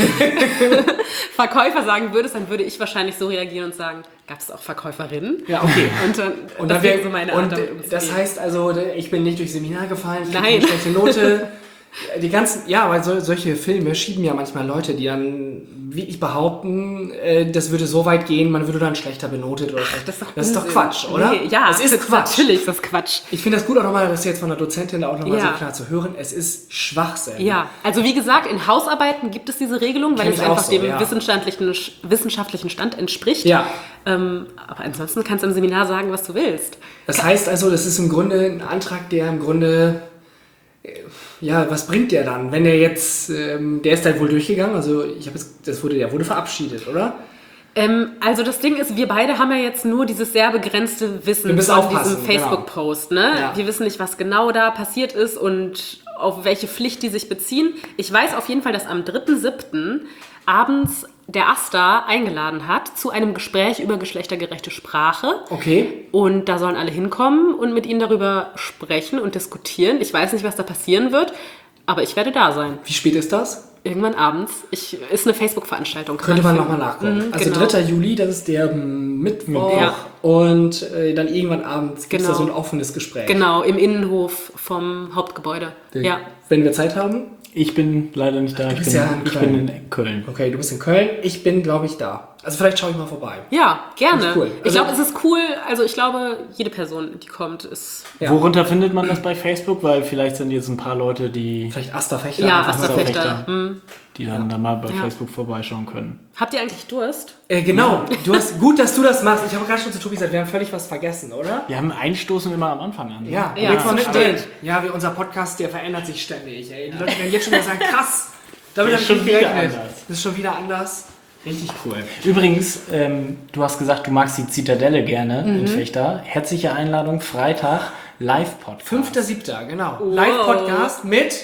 Verkäufer sagen würdest, dann würde ich wahrscheinlich so reagieren und sagen, gab es auch Verkäuferinnen? Ja, okay. Und dann, und das dann wäre wär, so meine und Art, damit umzugehen. Das heißt also, ich bin nicht durchs Seminar gefallen, ich Nein. eine schlechte Note. Die ganzen, ja, weil so, solche Filme schieben ja manchmal Leute, die dann wirklich behaupten, äh, das würde so weit gehen, man würde dann schlechter benotet oder Ach, das ist doch, das ist doch Quatsch, oder? Nee, ja, das ist das Quatsch. Natürlich ist das Quatsch. Ich finde das gut auch nochmal, das jetzt von der Dozentin auch nochmal Ja. so klar zu hören. Es ist Schwachsinn. Ja, also wie gesagt, in Hausarbeiten gibt es diese Regelung, weil Kenn es ich auch einfach so, dem ja. wissenschaftlichen, wissenschaftlichen Stand entspricht. Ja. Ähm, aber ansonsten kannst du im Seminar sagen, was du willst. Das heißt also, das ist im Grunde ein Antrag, der im Grunde, äh, ja, was bringt der dann? Wenn der jetzt, ähm, der ist halt wohl durchgegangen, also ich habe jetzt, das wurde, der wurde verabschiedet, oder? Ähm, also das Ding ist, wir beide haben ja jetzt nur dieses sehr begrenzte Wissen Wir müssen von aufpassen, diesem Facebook-Post. Ne? Ja. Wir wissen nicht, was genau da passiert ist und auf welche Pflicht die sich beziehen. Ich weiß auf jeden Fall, dass am dritten siebten abends der AStA eingeladen hat zu einem Gespräch über geschlechtergerechte Sprache. Okay. Und da sollen alle hinkommen und mit ihnen darüber sprechen und diskutieren. Ich weiß nicht, was da passieren wird, aber ich werde da sein. Wie spät ist das? Irgendwann abends. Ich, ist eine Facebook-Veranstaltung. Könnte man nochmal nachgucken. Mhm, also genau. dritter Juli, das ist der Mittwoch. Ja. Und äh, dann irgendwann abends gibt es Genau. da so ein offenes Gespräch. Genau, im Innenhof vom Hauptgebäude. Ja. Wenn wir Zeit haben. Ich bin leider nicht da. Ich bist bin, ja in ich Köln. bin in Köln. Okay, du bist in Köln. Ich bin, glaube ich, da. Also vielleicht schaue ich mal vorbei. Ja, gerne. Finde ich cool. Ich Also- glaube, es ist cool. Also ich glaube, jede Person, die kommt, ist... Ja. Worunter findet man das bei Facebook? Weil vielleicht sind jetzt ein paar Leute, die, Vielleicht Asta Fechter. Ja, einfach mal Asta so. Fechter. Fechter. Hm. die dann da mal bei Ja. Facebook vorbeischauen können. Habt ihr eigentlich Durst? Äh, genau, du hast, gut, dass du das machst. Ich habe gerade schon zu Tobi gesagt, wir haben völlig was vergessen, oder? Wir haben Einstoßen immer am Anfang an. ne? Ja, Ja, jetzt mal das mittendrin. stimmt. Ja, wie unser Podcast, der verändert sich ständig. Ey. Die Leute werden jetzt schon wieder sagen, krass, damit Der habe ist ich schon nicht wieder gerechnet. anders. Das ist schon wieder anders. Richtig cool. Übrigens, ähm, du hast gesagt, du magst die Zitadelle gerne Mhm. in Fechter. Herzliche Einladung, Freitag, Live-Podcast. fünfter siebter genau. Wow. Live-Podcast mit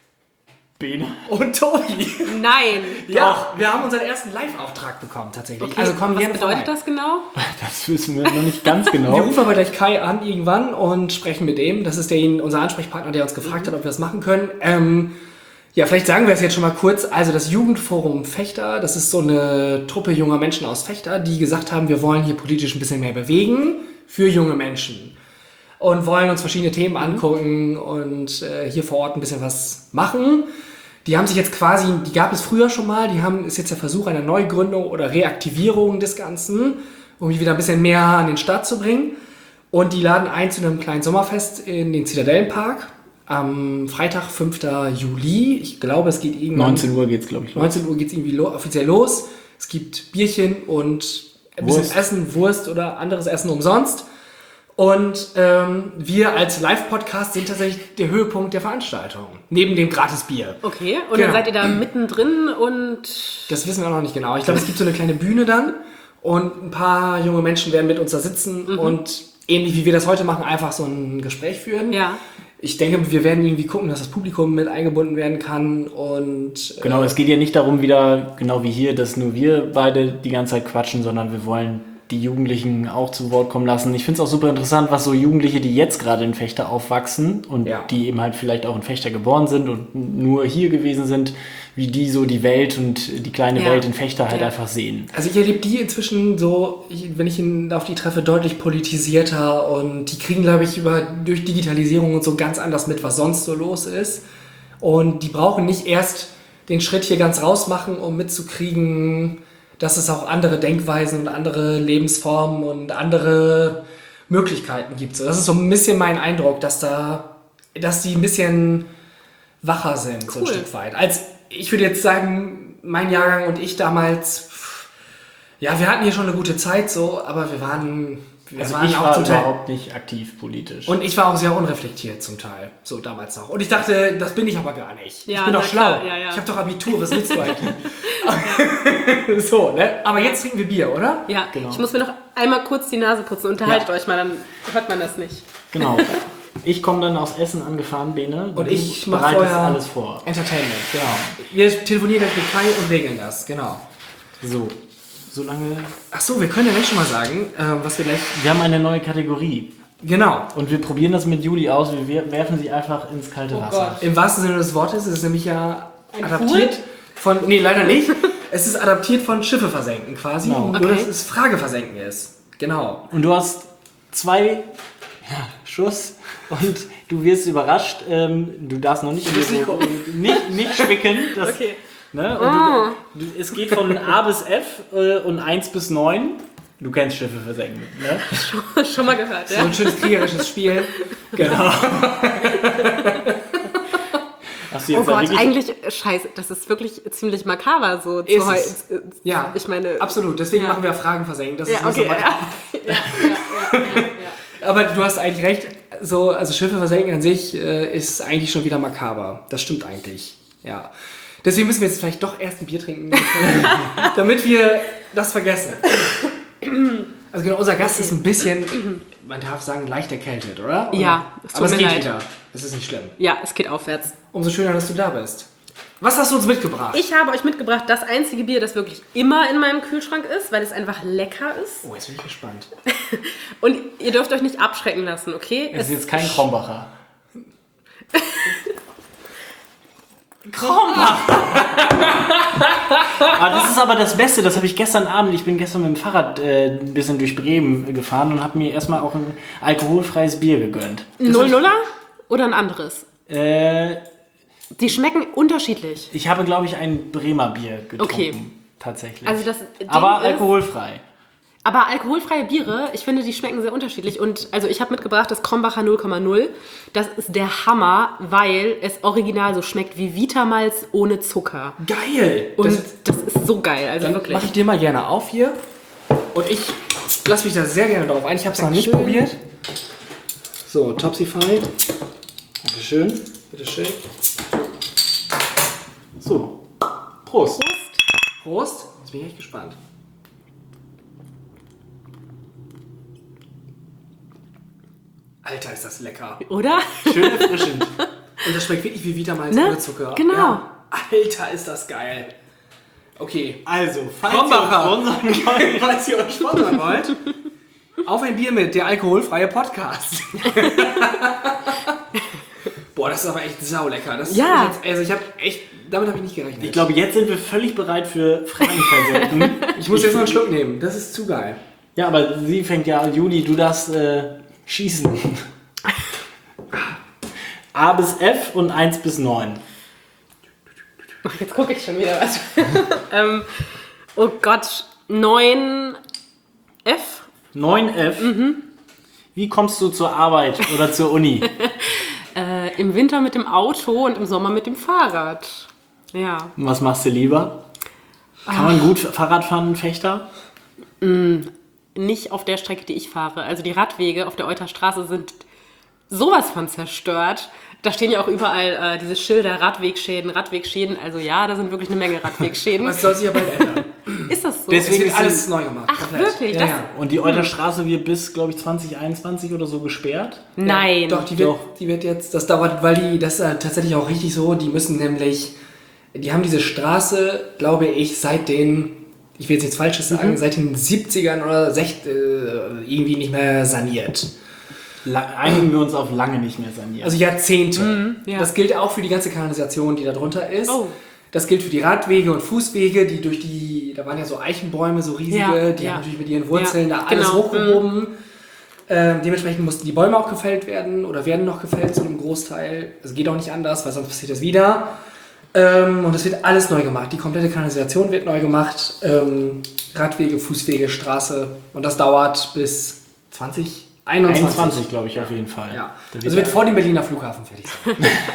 Bene. und Tobi. Nein. Ja, wir haben unseren ersten Live-Auftrag bekommen tatsächlich. Okay, Also kommen was gerne bedeutet vorbei. das genau? Das wissen wir noch nicht ganz Wir genau. rufen aber gleich Kai an irgendwann und sprechen mit dem. Das ist der, unser Ansprechpartner, der uns gefragt hat, ob wir das machen können. Ähm, ja, vielleicht sagen wir es jetzt schon mal kurz. Also das Jugendforum Fechter, das ist so eine Truppe junger Menschen aus Fechter, die gesagt haben, wir wollen hier politisch ein bisschen mehr bewegen für junge Menschen. Und wollen uns verschiedene Themen angucken und äh, hier vor Ort ein bisschen was machen. Die haben sich jetzt quasi, die gab es früher schon mal, die haben, ist jetzt der Versuch einer Neugründung oder Reaktivierung des Ganzen, um mich wieder ein bisschen mehr an den Start zu bringen. Und die laden ein zu einem kleinen Sommerfest in den Zitadellenpark am Freitag, fünfter Juli. Ich glaube, es geht irgendwann... neunzehn Uhr geht's, glaube ich, los. neunzehn Uhr geht es irgendwie lo- offiziell los. Es gibt Bierchen und ein bisschen Wurst. Essen, Wurst oder anderes Essen umsonst. Und ähm, wir als Live-Podcast sind tatsächlich der Höhepunkt der Veranstaltung. Neben dem Gratis-Bier. Okay, und Genau. dann seid ihr da mittendrin und... Das wissen wir noch nicht genau. Ich glaube, es gibt so eine kleine Bühne dann. Und ein paar junge Menschen werden mit uns da sitzen und ähnlich wie wir das heute machen, einfach so ein Gespräch führen. Ja. Ich denke, wir werden irgendwie gucken, dass das Publikum mit eingebunden werden kann. Und äh, Genau, es geht ja nicht darum wieder, genau wie hier, dass nur wir beide die ganze Zeit quatschen, sondern wir wollen die Jugendlichen auch zu Wort kommen lassen. Ich finde es auch super interessant, was so Jugendliche, die jetzt gerade in Fechter aufwachsen und Ja. die eben halt vielleicht auch in Fechter geboren sind und nur hier gewesen sind, wie die so die Welt und die kleine Ja. Welt in Fechter halt Ja. einfach sehen. Also ich erlebe die inzwischen so, ich, wenn ich ihn auf die treffe, deutlich politisierter und die kriegen, glaube ich, über, durch Digitalisierung und so ganz anders mit, was sonst so los ist. Und die brauchen nicht erst den Schritt hier ganz raus machen, um mitzukriegen, dass es auch andere Denkweisen und andere Lebensformen und andere Möglichkeiten gibt. So, das ist so ein bisschen mein Eindruck, dass da, dass die ein bisschen wacher sind, so ein Cool. Stück weit. Als, ich würde jetzt sagen, mein Jahrgang und ich damals, pff, ja, wir hatten hier schon eine gute Zeit, so, aber wir waren, wir Also waren ich auch war zum Teil. überhaupt nicht aktiv politisch. Und ich war auch sehr unreflektiert zum Teil, so damals noch. Und ich dachte, das bin ich aber gar nicht. Ja, ich bin na doch schlau. klar, ja, ja. Ich habe doch Abitur, was willst du eigentlich? So, ne? Aber jetzt trinken wir Bier, oder? Ja, Genau. ich muss mir noch einmal kurz die Nase putzen. Unterhaltet Ja. euch mal, dann hört man das nicht. Genau. Ich komme dann aus Essen angefahren, Bene. Und Du ich mache bereitest vorher alles vor. Entertainment, genau. Wir telefonieren gleich mit Kai und regeln das, genau. So, solange... Ach so, wir können ja gleich schon mal sagen, äh, was wir gleich... Wir haben eine neue Kategorie. Genau. Und wir probieren das mit Juli aus. Wir werfen sie einfach ins kalte Oh Wasser. Gott. Im wahrsten Sinne des Wortes ist es nämlich ja Ein adaptiert von... Nee, leider nicht. Es ist adaptiert von Schiffe versenken quasi. Genau. Nur, Okay. dass es Frage versenken ist. Genau. Und du hast zwei ja, Schuss und du wirst überrascht. Ähm, du darfst noch nicht, nicht so, nicht, nicht spicken. Das, Okay. ne? Und du, du, es geht von A bis F äh, und eins bis neun. Du kennst Schiffe versenken, ne? Schon mal gehört, So ja? ein schönes kriegerisches Spiel. Genau. Hast du Oh jetzt da Gott, wirklich- eigentlich, scheiße, das ist wirklich ziemlich makaber so Ist zu es. heu- Ja, Ich meine... absolut. Deswegen Ja. machen wir Fragen versenken. Das Ja, ist nicht okay, so ja. ja, ja, ja, ja. Aber du hast eigentlich recht. So, also Schiffe versenken an sich äh, ist eigentlich schon wieder makaber. Das stimmt eigentlich. Ja. Deswegen müssen wir jetzt vielleicht doch erst ein Bier trinken, damit wir das vergessen. Also genau, unser Gast ist ein bisschen, man darf sagen, leicht erkältet, oder? Ja, es tut aber es mir geht leid. wieder. Es ist nicht schlimm. Ja, es geht aufwärts. Umso schöner, dass du da bist. Was hast du uns mitgebracht? Ich habe euch mitgebracht das einzige Bier, das wirklich immer in meinem Kühlschrank ist, weil es einfach lecker ist. Oh, jetzt bin ich gespannt. Und ihr dürft euch nicht abschrecken lassen, okay? Es ist jetzt kein Krombacher. Ah, das ist aber das Beste, das habe ich gestern Abend, ich bin gestern mit dem Fahrrad äh, ein bisschen durch Bremen gefahren und habe mir erstmal auch ein alkoholfreies Bier gegönnt. Null Nuller oder ein anderes? Äh, Die schmecken unterschiedlich. ich habe, glaube ich, ein Bremer Bier getrunken. Okay. Tatsächlich. Also das Ding aber ist- alkoholfrei. Aber alkoholfreie Biere, ich finde, die schmecken sehr unterschiedlich. Und also ich habe mitgebracht das Krombacher null Komma null. Das ist der Hammer, weil es original so schmeckt wie Vitamalz ohne Zucker. Geil! Und Das, das, ist so geil, also dann wirklich. mache ich dir mal gerne auf hier. Und ich lasse mich da sehr gerne drauf ein. Ich habe es noch nicht Dankeschön. probiert. So, Topsify. Bitteschön. Bitteschön. So, Prost. Prost. Jetzt bin ich echt gespannt. Alter, ist das lecker. Oder? Schön erfrischend. Und das schmeckt wirklich wie Vitamalz Ne? ohne Zucker. Genau. Ja. Alter, ist das geil. Okay. Also, falls Krombacher. ihr uns sponsern wollt, Falls ihr euch sponsern wollt, auf ein Bier mit, der alkoholfreie Podcast. Boah, das ist aber echt saulecker. Das Ja. Ist jetzt, also ich habe echt, damit habe ich nicht gerechnet. ich glaube, jetzt sind wir völlig bereit für Fragen versenden. ich muss jetzt noch einen Schluck nehmen. Das ist zu geil. Ja, aber sie fängt ja, Juli, du darfst äh, schießen. A bis F und eins bis neun. Ach, jetzt gucke ich schon wieder was. ähm, oh Gott, neun F? neun F. Wie kommst du zur Arbeit oder zur Uni? Äh, Im Winter mit dem Auto und im Sommer mit dem Fahrrad. Ja. Und was machst du lieber? Kann man gut Fahrrad fahren, Fechter? Nicht auf der Strecke, die ich fahre. Also die Radwege auf der Euterstraße sind sowas von zerstört. Da stehen ja auch überall äh, diese Schilder, Radwegschäden, Radwegschäden. Also ja, da sind wirklich eine Menge Radwegschäden. Was soll sich ja bald ändern? Ist das so? Deswegen Es wird ist alles sie- neu gemacht. Ach, komplett. wirklich? Ja, Das- ja. Und die Euterstraße wird bis, glaube ich, zwanzig einundzwanzig oder so gesperrt. Nein. Doch, die wird, Doch. die wird jetzt, das dauert, weil die, das ist ja tatsächlich auch richtig so, die müssen nämlich, die haben diese Straße, glaube ich, seit den, ich will jetzt nichts Falsches sagen, seit den siebzigern oder sechzigern äh, irgendwie nicht mehr saniert. La einigen wir uns auf lange nicht mehr saniert. Also Jahrzehnte. ja. Das gilt auch für die ganze Kanalisation, die da drunter ist. Oh. Das gilt für die Radwege und Fußwege, die durch die, da waren ja so Eichenbäume, so riesige, Ja, die ja. haben natürlich mit ihren Wurzeln Ja, da alles genau. hochgehoben. Ähm, dementsprechend mussten die Bäume auch gefällt werden oder werden noch gefällt zu einem Großteil. Es geht auch nicht anders, weil sonst passiert das wieder. Ähm, und es wird alles neu gemacht. Die komplette Kanalisation wird neu gemacht. Ähm, Radwege, Fußwege, Straße. Und das dauert bis zwanzig einundzwanzig. einundzwanzig, glaube ich, auf jeden Fall. Ja. Da Also wird vor dem Berliner Flughafen fertig sein.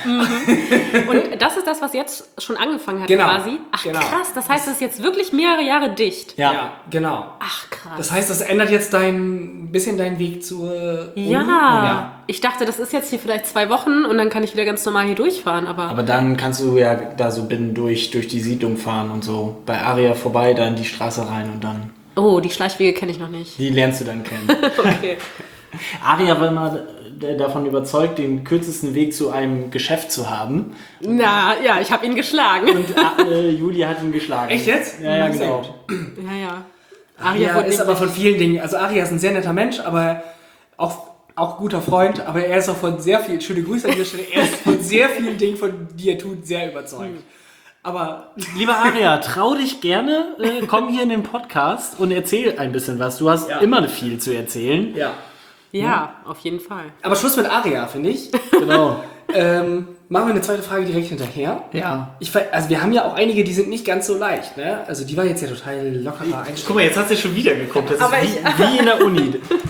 Und das ist das, was jetzt schon angefangen hat Genau, quasi? Ach genau. krass, das heißt, es ist jetzt wirklich mehrere Jahre dicht. Ja. genau. Ach krass. Das heißt, das ändert jetzt dein, ein bisschen deinen Weg zur Uni. ja. ja. Ich dachte, das ist jetzt hier vielleicht zwei Wochen und dann kann ich wieder ganz normal hier durchfahren, aber, Aber dann kannst du ja da so binnen durch, durch die Siedlung fahren und so. Bei Aria vorbei, dann die Straße rein und dann. oh, die Schleichwege kenne ich noch nicht. Die lernst du dann kennen. Okay. Aria war immer d- davon überzeugt, den kürzesten Weg zu einem Geschäft zu haben. Na, ja, ich habe ihn geschlagen. Und äh, Julia hat ihn geschlagen. Echt jetzt? Ja, ja, Sehr genau. gut. Ja, ja. Aria wurde ist nicht- aber von vielen Dingen, also Aria ist ein sehr netter Mensch, aber auch, auch guter Freund, aber er ist auch von sehr vielen, schöne Grüße an dieser Stelle, er ist von sehr vielen Dingen, von die er tut, sehr überzeugt. Aber Lieber Aria, trau dich gerne, äh, komm hier in den Podcast und erzähl ein bisschen was. Du hast Ja. immer viel zu erzählen. ja. Ja, auf jeden Fall. Aber Schluss mit Aria, finde ich. Genau. ähm, machen wir eine zweite Frage direkt hinterher. Ja. Ich, ver- also wir haben ja auch einige, die sind nicht ganz so leicht, ne? Also die war jetzt ja total lockerer Einstieg. Guck mal, jetzt hast du schon wieder geguckt. Das Aber ist wie, ich- wie in der Uni.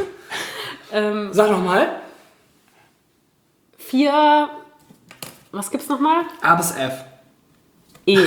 Ähm, Sag nochmal. vier, was gibt's nochmal? A bis F. E.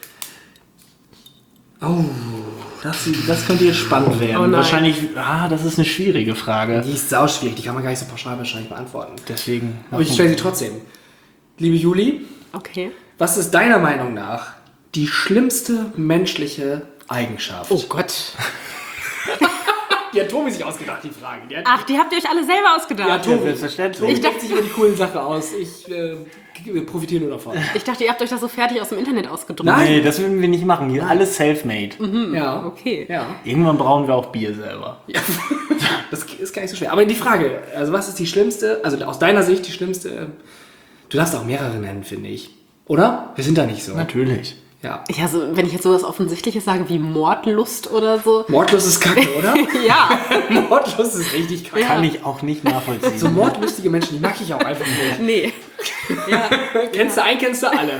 Oh, das, das könnte jetzt spannend werden. Oh nein. Wahrscheinlich, ah, das ist eine schwierige Frage. Die ist sauschwierig, die kann man gar nicht so pauschal wahrscheinlich beantworten. Deswegen. Aber ich stelle sie trotzdem. Liebe Juli, Okay. was ist deiner Meinung nach die schlimmste menschliche Eigenschaft? Oh Gott. Die hat Tobi sich ausgedacht, die Frage. Die hat, Ach, die habt ihr euch alle selber ausgedacht. ja, Ja, Tobi. selbstverständlich. Ich dachte sich über die coolen Sachen aus. Ich äh, profitiere nur davon. Ich dachte, ihr habt euch das so fertig aus dem Internet ausgedruckt. Nein. Nee, das würden wir nicht machen. Hier alles self-made. Ja, Okay. ja. Irgendwann brauchen wir auch Bier selber. Ja, das ist gar nicht so schwer. Aber die Frage, also was ist die schlimmste, also aus deiner Sicht die schlimmste, du darfst auch mehrere nennen, finde ich. Oder? Wir sind da nicht so. Natürlich. Ja. Ja, so, wenn ich jetzt sowas Offensichtliches sage wie Mordlust oder so. Mordlust ist kacke, oder? Ja. Mordlust ist richtig kacke. Kann ich auch nicht nachvollziehen. So mordlustige Menschen, die mag ich auch einfach nicht. Nee. Ja. Kennst du einen, kennst du alle.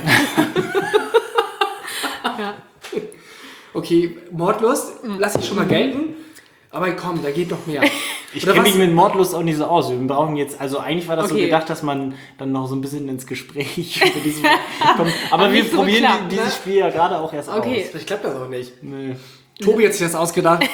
Ja. Okay, Mordlust, lass ich schon mal gelten. Aber komm, da geht doch mehr. Ich Oder kenne was- mich mit Mordlust auch nicht so aus. Wir brauchen jetzt, also eigentlich war das so Okay. gedacht, dass man dann noch so ein bisschen ins Gespräch über diesen kommt. Aber Hat wir nicht so probieren geklappt, die, ne? dieses Spiel ja gerade auch erst Okay. aus. Vielleicht klappt das auch nicht. Nee. Tobi hat sich das ausgedacht.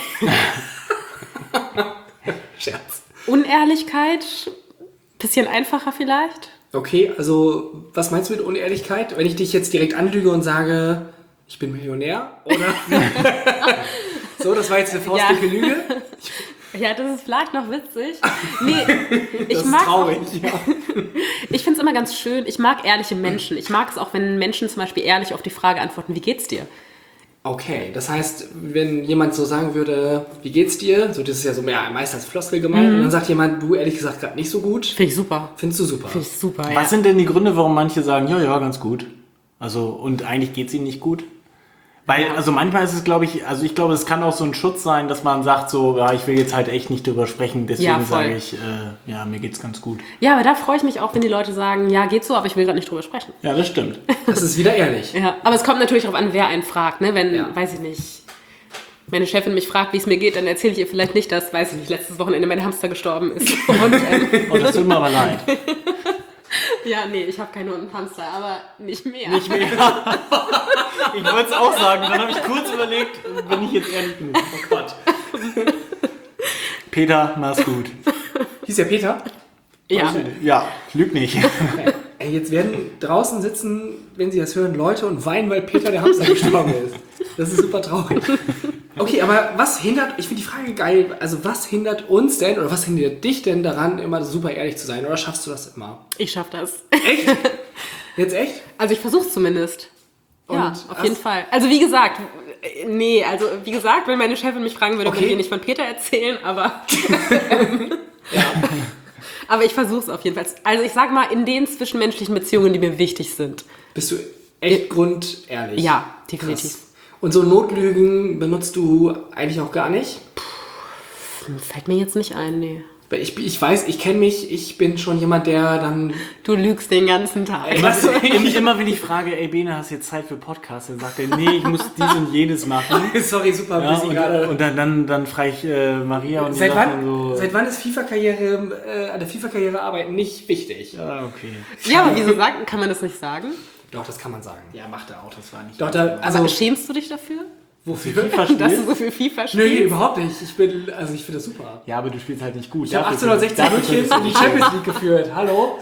Scherz. Unehrlichkeit, bisschen einfacher vielleicht. Okay, also was meinst du mit Unehrlichkeit? Wenn ich dich jetzt direkt anlüge und sage, ich bin Millionär, oder? So, das war jetzt eine faustdicke Ja. Lüge. Ja, das ist vielleicht noch witzig. Nee, ich Das ist mag traurig. Ja. Ich finde es immer ganz schön. Ich mag ehrliche Menschen. Ich mag es auch, wenn Menschen zum Beispiel ehrlich auf die Frage antworten, wie geht's dir? Okay, das heißt, wenn jemand so sagen würde, wie geht's dir? So, das ist ja so mehr meist als Floskel gemeint. Und dann sagt jemand, du ehrlich gesagt gerade nicht so gut. Finde ich super. Findest du super? Finde ich super, ja. Was sind denn die Gründe, warum manche sagen, ja, ja, ganz gut? Also, und eigentlich geht es ihnen nicht gut? Weil, also manchmal ist es, glaube ich, also ich glaube, es kann auch so ein Schutz sein, dass man sagt so, ja, ich will jetzt halt echt nicht drüber sprechen, deswegen Ja, voll. sage ich, äh, ja, mir geht's ganz gut. Ja, aber da freue ich mich auch, wenn die Leute sagen, ja, geht so, aber ich will gerade nicht drüber sprechen. Ja, das stimmt. Das ist wieder ehrlich. Ja, aber es kommt natürlich darauf an, wer einen fragt, ne? Wenn, Ja. weiß ich nicht, meine Chefin mich fragt, wie es mir geht, dann erzähle ich ihr vielleicht nicht, dass, weiß ich nicht, letztes Wochenende mein Hamster gestorben ist. Und, ähm, Oh, das tut mir aber leid. ja, nee, ich habe keinen Hund und Hamster, aber nicht mehr. Nicht mehr. Ich wollte es auch sagen, dann habe ich kurz überlegt, wenn ich jetzt ehrlich bin. Oh Gott. Peter, mach's gut. Hieß der Peter? Ja. Ja, lüg nicht. Ey, jetzt werden draußen sitzen, wenn sie das hören, Leute und weinen, weil Peter der Hamster gestorben ist. Das ist super traurig. Okay, aber was hindert, ich finde die Frage geil, also was hindert uns denn oder was hindert dich denn daran, immer super ehrlich zu sein? Oder schaffst du das immer? Ich schaffe das. Echt? Jetzt echt? Also ich versuche es zumindest. Ja, Und auf hast- jeden Fall. Also wie gesagt, äh, nee, also wie gesagt, wenn meine Chefin mich fragen würde, Okay. würde ich ihr nicht von Peter erzählen, aber aber ich versuche es auf jeden Fall. Also ich sag mal, in den zwischenmenschlichen Beziehungen, die mir wichtig sind. Bist du echt grundehrlich? Ja, definitiv. Krass. Und so Notlügen benutzt du eigentlich auch gar nicht? Fällt mir jetzt nicht ein, nee. Weil ich, ich weiß, ich kenne mich, ich bin schon jemand, der dann... Du lügst den ganzen Tag. Was? Immer, immer wenn ich frage, ey Bene, hast du jetzt Zeit für Podcast? Dann sagt er, nee, ich muss dies und jenes machen. Sorry, super Ja, busy und, gerade. und dann, dann, dann frage ich äh, Maria und die Seit sagt wann, dann so, seit wann ist FIFA-Karriere, äh, an der FIFA-Karriere arbeiten nicht wichtig? ja, okay. Ja, aber wieso sagen, kann man das nicht sagen? Doch, das kann man sagen. Ja, macht er auch, das war nicht. Doch, da, also, Aber schämst du dich dafür, wofür? dass du so viel FIFA Nö, spielst? überhaupt nicht. Ich bin, also ich finde das super. Ja, aber du spielst halt nicht gut. Ich habe Dafür- achtzehnhundertsechzig dafür München könntest in du die Champions League geführt. Hallo?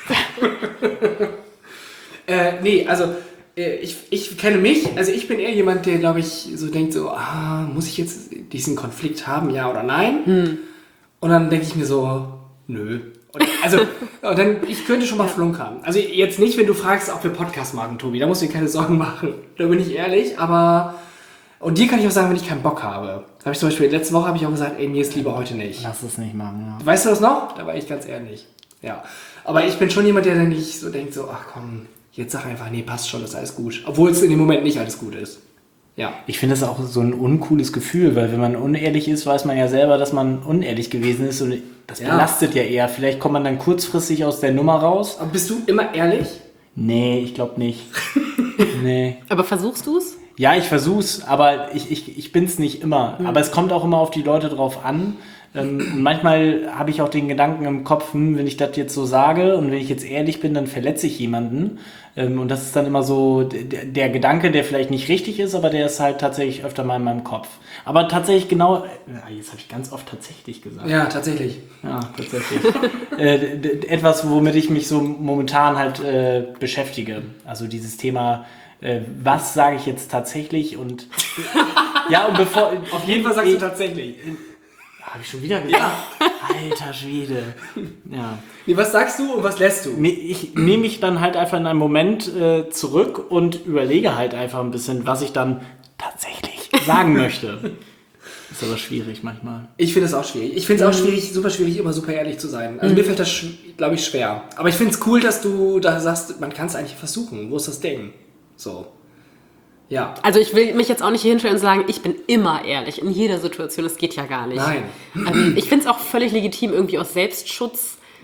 äh, nee, also äh, ich, ich kenne mich, also ich bin eher jemand, der, glaube ich, so denkt so, ah, muss ich jetzt diesen Konflikt haben, ja oder nein? Und dann denke ich mir so, nö. Und, also, und dann, ich könnte schon mal flunkern. Also jetzt nicht, wenn du fragst, ob wir Podcast machen, Tobi, da musst du dir keine Sorgen machen. Da bin ich ehrlich, aber... Und dir kann ich auch sagen, wenn ich keinen Bock habe. Da habe ich zum Beispiel, letzte Woche habe ich auch gesagt, ey, mir ist lieber heute nicht. Lass es nicht machen, ja. Weißt du das noch? Da war ich ganz ehrlich. Ja. Aber ich bin schon jemand, der dann nicht so denkt, so, ach komm, jetzt sag einfach, nee, passt schon, ist alles gut. Obwohl es in dem Moment nicht alles gut ist. Ja. Ich finde das auch so ein uncooles Gefühl, weil wenn man unehrlich ist, weiß man ja selber, dass man unehrlich gewesen ist und das Ja. belastet ja eher. Vielleicht kommt man dann kurzfristig aus der Nummer raus. Aber bist du immer ehrlich? Nee, ich glaube nicht. Nee. Aber versuchst du es? Ja, ich versuch's, aber ich, ich, ich bin's nicht immer. Mhm. Aber es kommt auch immer auf die Leute drauf an. Ähm, und manchmal habe ich auch den Gedanken im Kopf, hm, wenn ich das jetzt so sage und wenn ich jetzt ehrlich bin, dann verletze ich jemanden. Ähm, und das ist dann immer so der, der Gedanke, der vielleicht nicht richtig ist, aber der ist halt tatsächlich öfter mal in meinem Kopf. Aber tatsächlich genau, äh, jetzt habe ich ganz oft tatsächlich gesagt. Ja, tatsächlich. Ja, tatsächlich. äh, d- d- etwas, womit ich mich so momentan halt äh, beschäftige. Also dieses Thema, äh, was sage ich jetzt tatsächlich und ja, und bevor... Auf jeden Fall sagst du tatsächlich. Habe ich schon wieder gesagt? Alter Schwede. Ja. Nee, was sagst du und was lässt du? Nee, Ich nehme mich dann halt einfach in einem Moment äh, zurück und überlege halt einfach ein bisschen, was ich dann tatsächlich sagen möchte. Ist aber schwierig manchmal. Ich finde es auch schwierig. Ich finde es auch schwierig, super schwierig, immer super ehrlich zu sein. Also mir fällt das, glaube ich, schwer. Aber ich finde es cool, dass du da sagst, man kann es eigentlich versuchen. Wo ist das Ding? So. Ja. Also ich will mich jetzt auch nicht hier hinstellen und sagen, ich bin immer ehrlich in jeder Situation. Das geht ja gar nicht. Nein. Ähm, ich finde es auch völlig legitim, irgendwie aus Selbstschutz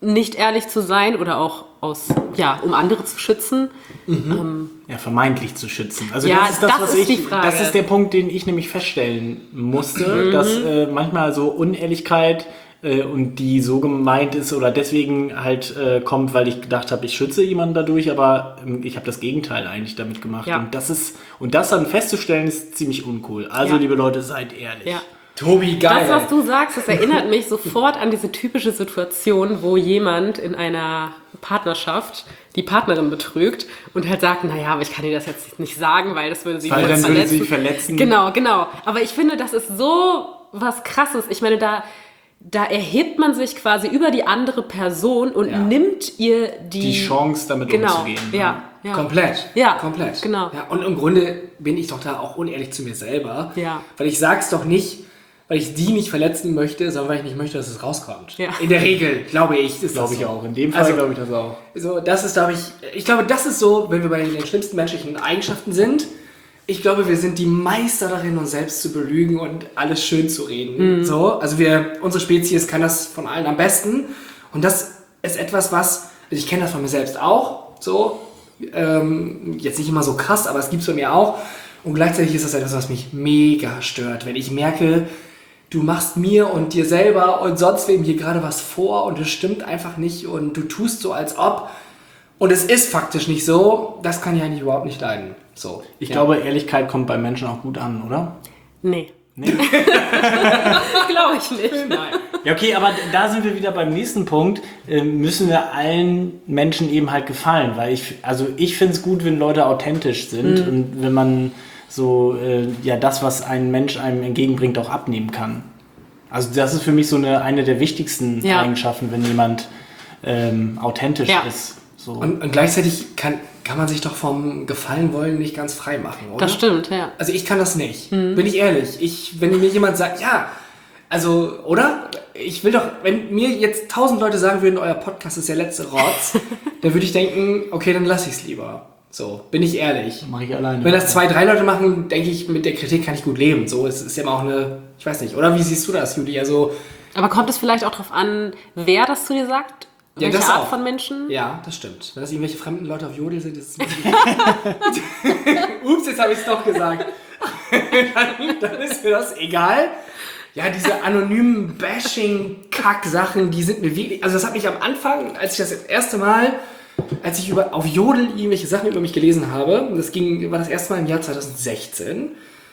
nicht ehrlich zu sein oder auch aus, ja, um andere zu schützen. Mhm. Ähm, ja, vermeintlich zu schützen. Also Ja, das ist das, das was ist die ich, Frage. das ist der Punkt, den ich nämlich feststellen musste, Mhm. dass äh, manchmal so Unehrlichkeit äh, und die so gemeint ist oder deswegen halt äh, kommt, weil ich gedacht habe, ich schütze jemanden dadurch, aber ähm, ich habe das Gegenteil eigentlich damit gemacht. Ja. Und das ist und das dann festzustellen, ist ziemlich uncool. Also Ja. liebe Leute, seid ehrlich. ja. Tobi, geil. Das, was du sagst, das erinnert mich sofort an diese typische Situation, wo jemand in einer Partnerschaft die Partnerin betrügt und halt sagt, naja, aber ich kann dir das jetzt nicht sagen, weil das würde sie Weil vielleicht dann würde sie verletzen. Genau, genau. Aber ich finde, das ist so was Krasses. Ich meine, da, da erhebt man sich quasi über die andere Person und Ja. nimmt ihr die, Die Chance, damit genau, umzugehen. Ja, ja. Komplett. Ja, komplett. genau. Ja, und im Grunde bin ich doch da auch unehrlich zu mir selber. Ja. Weil ich sag's doch nicht, weil ich die nicht verletzen möchte, sondern weil ich nicht möchte, dass es rauskommt. Ja. In der Regel, glaube ich. Ist Glaube das ich so. auch. In dem Fall Also- glaube ich das auch. So, das ist, glaube ich, ich glaube, das ist so, wenn wir bei den schlimmsten menschlichen Eigenschaften sind. Ich glaube, wir sind die Meister darin, uns selbst zu belügen und alles schön zu reden. So, also wir, unsere Spezies kann das von allen am besten. Und das ist etwas, was, also ich kenne das von mir selbst auch, so, ähm, jetzt nicht immer so krass, aber es gibt es bei mir auch. Und gleichzeitig ist das etwas, was mich mega stört, wenn ich merke, du machst mir und dir selber und sonst wem hier gerade was vor und es stimmt einfach nicht und du tust so, als ob und es ist faktisch nicht so, das kann ich eigentlich überhaupt nicht leiden. So. Ich ja. glaube, Ehrlichkeit kommt bei Menschen auch gut an, oder? Nee. Nee? Glaube ich nicht. Nein. Ja, okay, aber da sind wir wieder beim nächsten Punkt. Äh, müssen wir allen Menschen eben halt gefallen, weil ich, also ich finde es gut, wenn Leute authentisch sind Mhm. und wenn man so, äh, ja, das, was ein Mensch einem entgegenbringt, auch abnehmen kann. Also das ist für mich so eine, eine der wichtigsten Ja. Eigenschaften, wenn jemand ähm, authentisch Ja. ist. So. Und, und gleichzeitig kann, kann man sich doch vom Gefallen wollen nicht ganz frei machen, oder? Das stimmt, ja. Also ich kann das nicht. Bin ich ehrlich. Ich, wenn mir jemand sagt, ja, also, oder? Ich will doch, wenn mir jetzt tausend Leute sagen würden, euer Podcast ist der letzte Rotz, dann würde ich denken, okay, dann lasse ich es lieber. So, bin ich ehrlich. Mache ich alleine. Wenn das zwei, drei Leute machen, denke ich, mit der Kritik kann ich gut leben. So, es ist ja immer auch eine, ich weiß nicht, oder wie siehst du das, Judy? Also, Aber kommt es vielleicht auch darauf an, wer das zu dir sagt? Ja, Welche das Art auch. von Menschen? ja, das stimmt. Wenn das irgendwelche fremden Leute auf Jodel sind, ist es Ups, jetzt habe ich es doch gesagt. dann, dann ist mir das egal. Ja, diese anonymen Bashing-Kack-Sachen, die sind mir wirklich. Also, das hat mich am Anfang, als ich das erste Mal, als ich über, auf Jodel irgendwelche Sachen über mich gelesen habe, das ging, war das erste Mal im Jahr zwanzig sechzehn,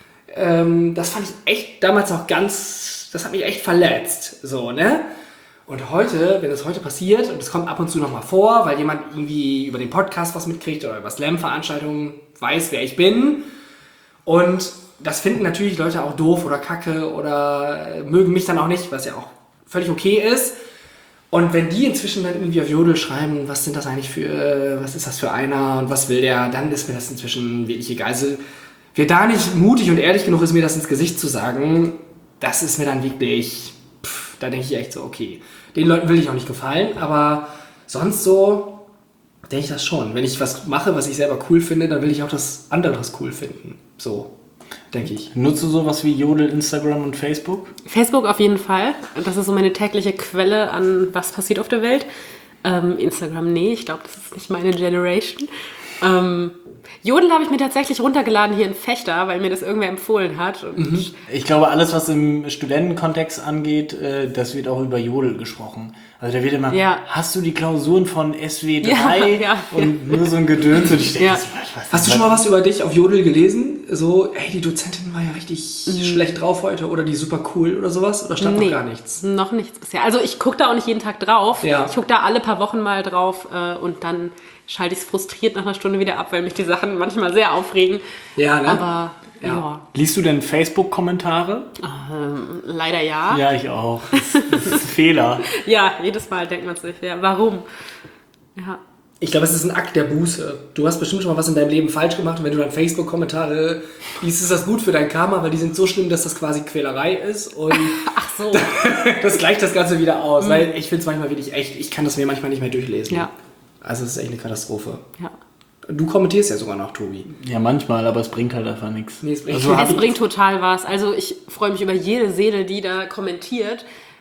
ähm, das fand ich echt damals auch ganz. Das hat mich echt verletzt. So, ne? Und heute, wenn das heute passiert, und es kommt ab und zu nochmal vor, weil jemand irgendwie über den Podcast was mitkriegt oder über Slam-Veranstaltungen weiß, wer ich bin. Und das finden natürlich Leute auch doof oder kacke oder mögen mich dann auch nicht, was ja auch völlig okay ist. Und wenn die inzwischen dann irgendwie auf Jodel schreiben, was sind das eigentlich für, was ist das für einer und was will der, dann ist mir das inzwischen wirklich egal. Also, wer da nicht mutig und ehrlich genug ist, mir das ins Gesicht zu sagen, das ist mir dann wirklich... Da denke ich echt so, okay, den Leuten will ich auch nicht gefallen, aber sonst so denke ich das schon. Wenn ich was mache, was ich selber cool finde, dann will ich auch, dass andere das cool finden. So, denke ich. Nutzt du sowas wie Jodel, Instagram und Facebook? Facebook auf jeden Fall. Das ist so meine tägliche Quelle an, was passiert auf der Welt. Ähm, Instagram, nee, ich glaube, das ist nicht meine Generation. Ähm, Jodel habe ich mir tatsächlich runtergeladen hier in Fechter, weil mir das irgendwer empfohlen hat. Und Mhm. Ich glaube, alles, was im Studentenkontext angeht, äh, das wird auch über Jodel gesprochen. Also da wird immer, Ja. hast du die Klausuren von S W drei Ja, ja, und nur so ein Gedöns und ich denke, Ja. was, was, Hast du schon mal was über dich auf Jodel gelesen? So, ey, die Dozentin war ja richtig schlecht drauf heute oder die super cool oder sowas? Oder stand Nee, noch gar nichts? noch nichts bisher. Also ich gucke da auch nicht jeden Tag drauf. Ja. Ich gucke da alle paar Wochen mal drauf äh, und dann schalte ich es frustriert nach einer Stunde wieder ab, weil mich die Sachen manchmal sehr aufregen. Ja, ne? Aber Ja. ja, Liest du denn Facebook-Kommentare? ähm, leider ja. Ja, ich auch. Das, das ist ein Fehler. Ja, jedes Mal denkt man sich, ja, warum? Ja. Ich glaube, es ist ein Akt der Buße. Du hast bestimmt schon mal was in deinem Leben falsch gemacht und wenn du dann Facebook-Kommentare liest, ist das gut für dein Karma, weil die sind so schlimm, dass das quasi Quälerei ist und Ach so. das gleicht das Ganze wieder aus. Weil ich finde es manchmal wirklich echt, ich kann das mir manchmal nicht mehr durchlesen. Ja. Also es ist echt eine Katastrophe. Ja. Du kommentierst ja sogar noch, Tobi. Ja, manchmal, aber es bringt halt einfach nichts. Nee, es bringt- Also hab Es ich- bringt total was. Also ich freue mich über jede Seele, die da kommentiert.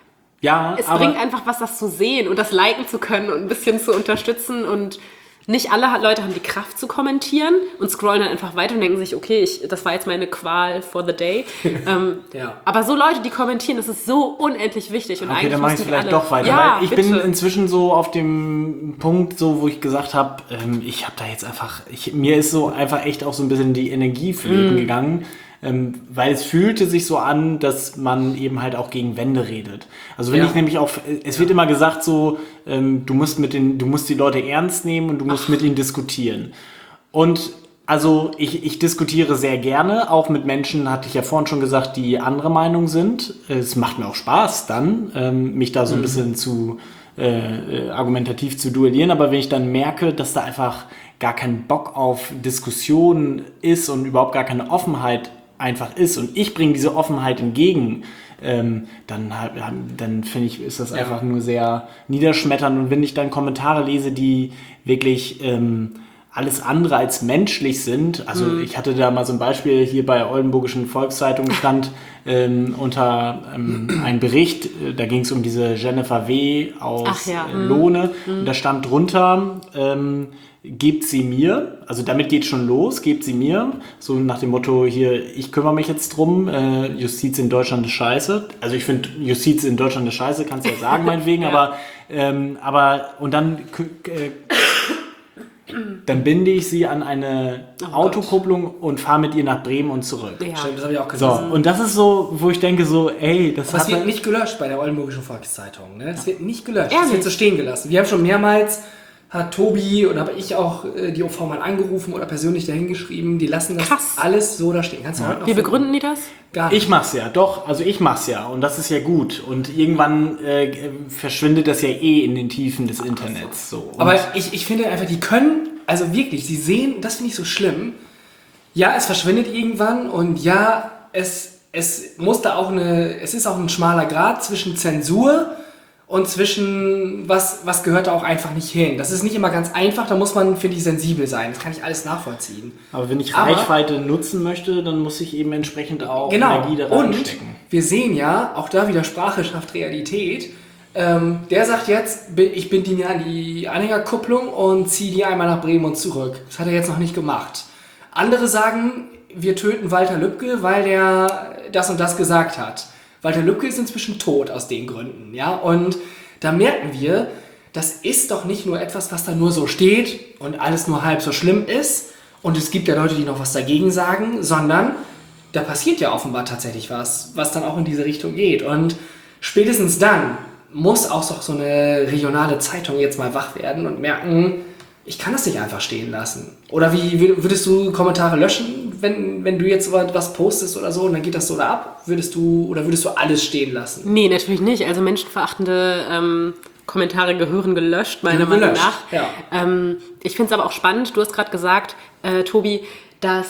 Ja, es aber bringt einfach was, das zu sehen und das liken zu können und ein bisschen zu unterstützen und nicht alle Leute haben die Kraft zu kommentieren und scrollen dann einfach weiter und denken sich, okay, ich, das war jetzt meine Qual for the day. ähm, Ja. Aber so Leute, die kommentieren, das ist so unendlich wichtig. Und okay, eigentlich dann mache ich müssten vielleicht alle, doch weiter. Ja, weil ich bitte. bin inzwischen so auf dem Punkt, so wo ich gesagt habe, ähm, ich habe da jetzt einfach, ich, mir ist so einfach echt auch so ein bisschen die Energie flöten Mm. gegangen, ähm, weil es fühlte sich so an, dass man eben halt auch gegen Wände redet. Also wenn Ja. ich nämlich auch, es wird immer gesagt so, ähm, du musst mit den, du musst die Leute ernst nehmen und du musst mit ihnen diskutieren. Und also ich, ich diskutiere sehr gerne, auch mit Menschen, hatte ich ja vorhin schon gesagt, die andere Meinung sind. Es macht mir auch Spaß dann, ähm, mich da so ein bisschen zu äh, äh, argumentativ zu duellieren. Aber wenn ich dann merke, dass da einfach gar kein Bock auf Diskussion ist und überhaupt gar keine Offenheit einfach ist und ich bringe diese Offenheit entgegen, ähm, dann, halt- dann finde ich, ist das Ja. einfach nur sehr niederschmetternd. Und wenn ich dann Kommentare lese, die wirklich ähm, alles andere als menschlich sind, also ich hatte da mal so ein Beispiel, hier bei der Oldenburgischen Volkszeitung stand ähm, unter ähm, ein Bericht, äh, da ging es um diese Jennifer W. aus Ach ja, äh, mhm. Lohne und da stand drunter, ähm, gebt sie mir, also damit geht schon los, gebt sie mir, so nach dem Motto hier, ich kümmere mich jetzt drum, äh, Justiz in Deutschland ist scheiße, also ich finde Justiz in Deutschland ist scheiße, kannst du ja sagen meinetwegen, Ja. aber, ähm, aber und dann äh, dann binde ich sie an eine Oh Autokupplung und fahre mit ihr nach Bremen und zurück. Ja. Stimmt, das habe ich auch So, gesagt. und das ist so, wo ich denke so, ey, das Aber es hat wird nicht gelöscht bei der Oldenburgischen Volkszeitung. Ne? Es wird nicht gelöscht. Es Ehrlich? wird so stehen gelassen. Wir haben schon mehrmals, hat Tobi und habe ich auch äh, die O V mal angerufen oder persönlich dahin geschrieben, die lassen das Krass. alles so da stehen. Kannst du heute noch Wie finden? begründen die das? Gar nicht. Ich mach's ja, doch, also ich mach's ja und das ist ja gut und irgendwann äh, verschwindet das ja eh in den Tiefen des Internets. So. Und Aber ich, ich finde einfach, die können, also wirklich, sie sehen, das finde ich so schlimm. Ja, es verschwindet irgendwann und ja, es, es muss da auch eine, es ist auch ein schmaler Grat zwischen Zensur und zwischen, was, was gehört da auch einfach nicht hin. Das ist nicht immer ganz einfach, da muss man, finde ich, sensibel sein. Das kann ich alles nachvollziehen. aber wenn ich Aber- Reichweite nutzen möchte, dann muss ich eben entsprechend auch Genau. Energie da Und reinstecken. wir sehen ja, auch da wieder Sprache schafft Realität. Ähm, der sagt jetzt, bi- ich binde ihn an die Anhängerkupplung und ziehe die einmal nach Bremen und zurück. Das hat er jetzt noch nicht gemacht. Andere sagen, wir töten Walter Lübcke, weil der das und das gesagt hat. Walter Lübcke ist inzwischen tot aus den Gründen. Ja? Und da merken wir, das ist doch nicht nur etwas, was da nur so steht und alles nur halb so schlimm ist. Und es gibt ja Leute, die noch was dagegen sagen, sondern da passiert ja offenbar tatsächlich was, was dann auch in diese Richtung geht. Und spätestens dann muss auch so so eine regionale Zeitung jetzt mal wach werden und merken, ich kann das nicht einfach stehen lassen. Oder wie würdest du Kommentare löschen, wenn, wenn du jetzt was postest oder so und dann geht das so da ab? Würdest du oder würdest du alles stehen lassen? Nee, natürlich nicht. Also menschenverachtende ähm, Kommentare gehören gelöscht, meiner Gehören Meinung gelöscht, nach. ja. Ähm, ich finde es aber auch spannend, du hast gerade gesagt, äh, Tobi, dass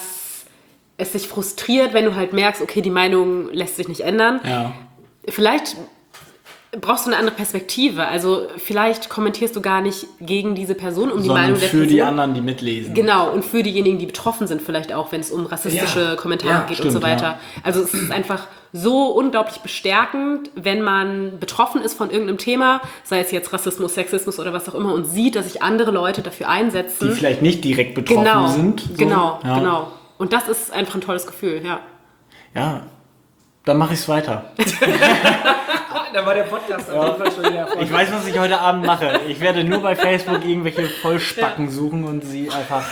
es sich frustriert, wenn du halt merkst, okay, die Meinung lässt sich nicht ändern. Ja. Vielleicht brauchst du eine andere Perspektive. Also vielleicht kommentierst du gar nicht gegen diese Person, um die Sondern Meinung der für Person. die anderen, die mitlesen. Genau, und für diejenigen, die betroffen sind, vielleicht auch, wenn es um rassistische Ja, Kommentare ja, geht stimmt, und so weiter. ja. Also es ist einfach so unglaublich bestärkend, wenn man betroffen ist von irgendeinem Thema, sei es jetzt Rassismus, Sexismus oder was auch immer, und sieht, dass sich andere Leute dafür einsetzen. Die vielleicht nicht direkt betroffen genau, sind. So. genau, Ja. genau. Und das ist einfach ein tolles Gefühl, ja. Ja, dann mache ich es weiter. Da war der Podcast auf jeden Fall schon wieder erfolgreich. Ich weiß, was ich heute Abend mache. Ich werde nur bei Facebook irgendwelche Vollspacken suchen und sie einfach...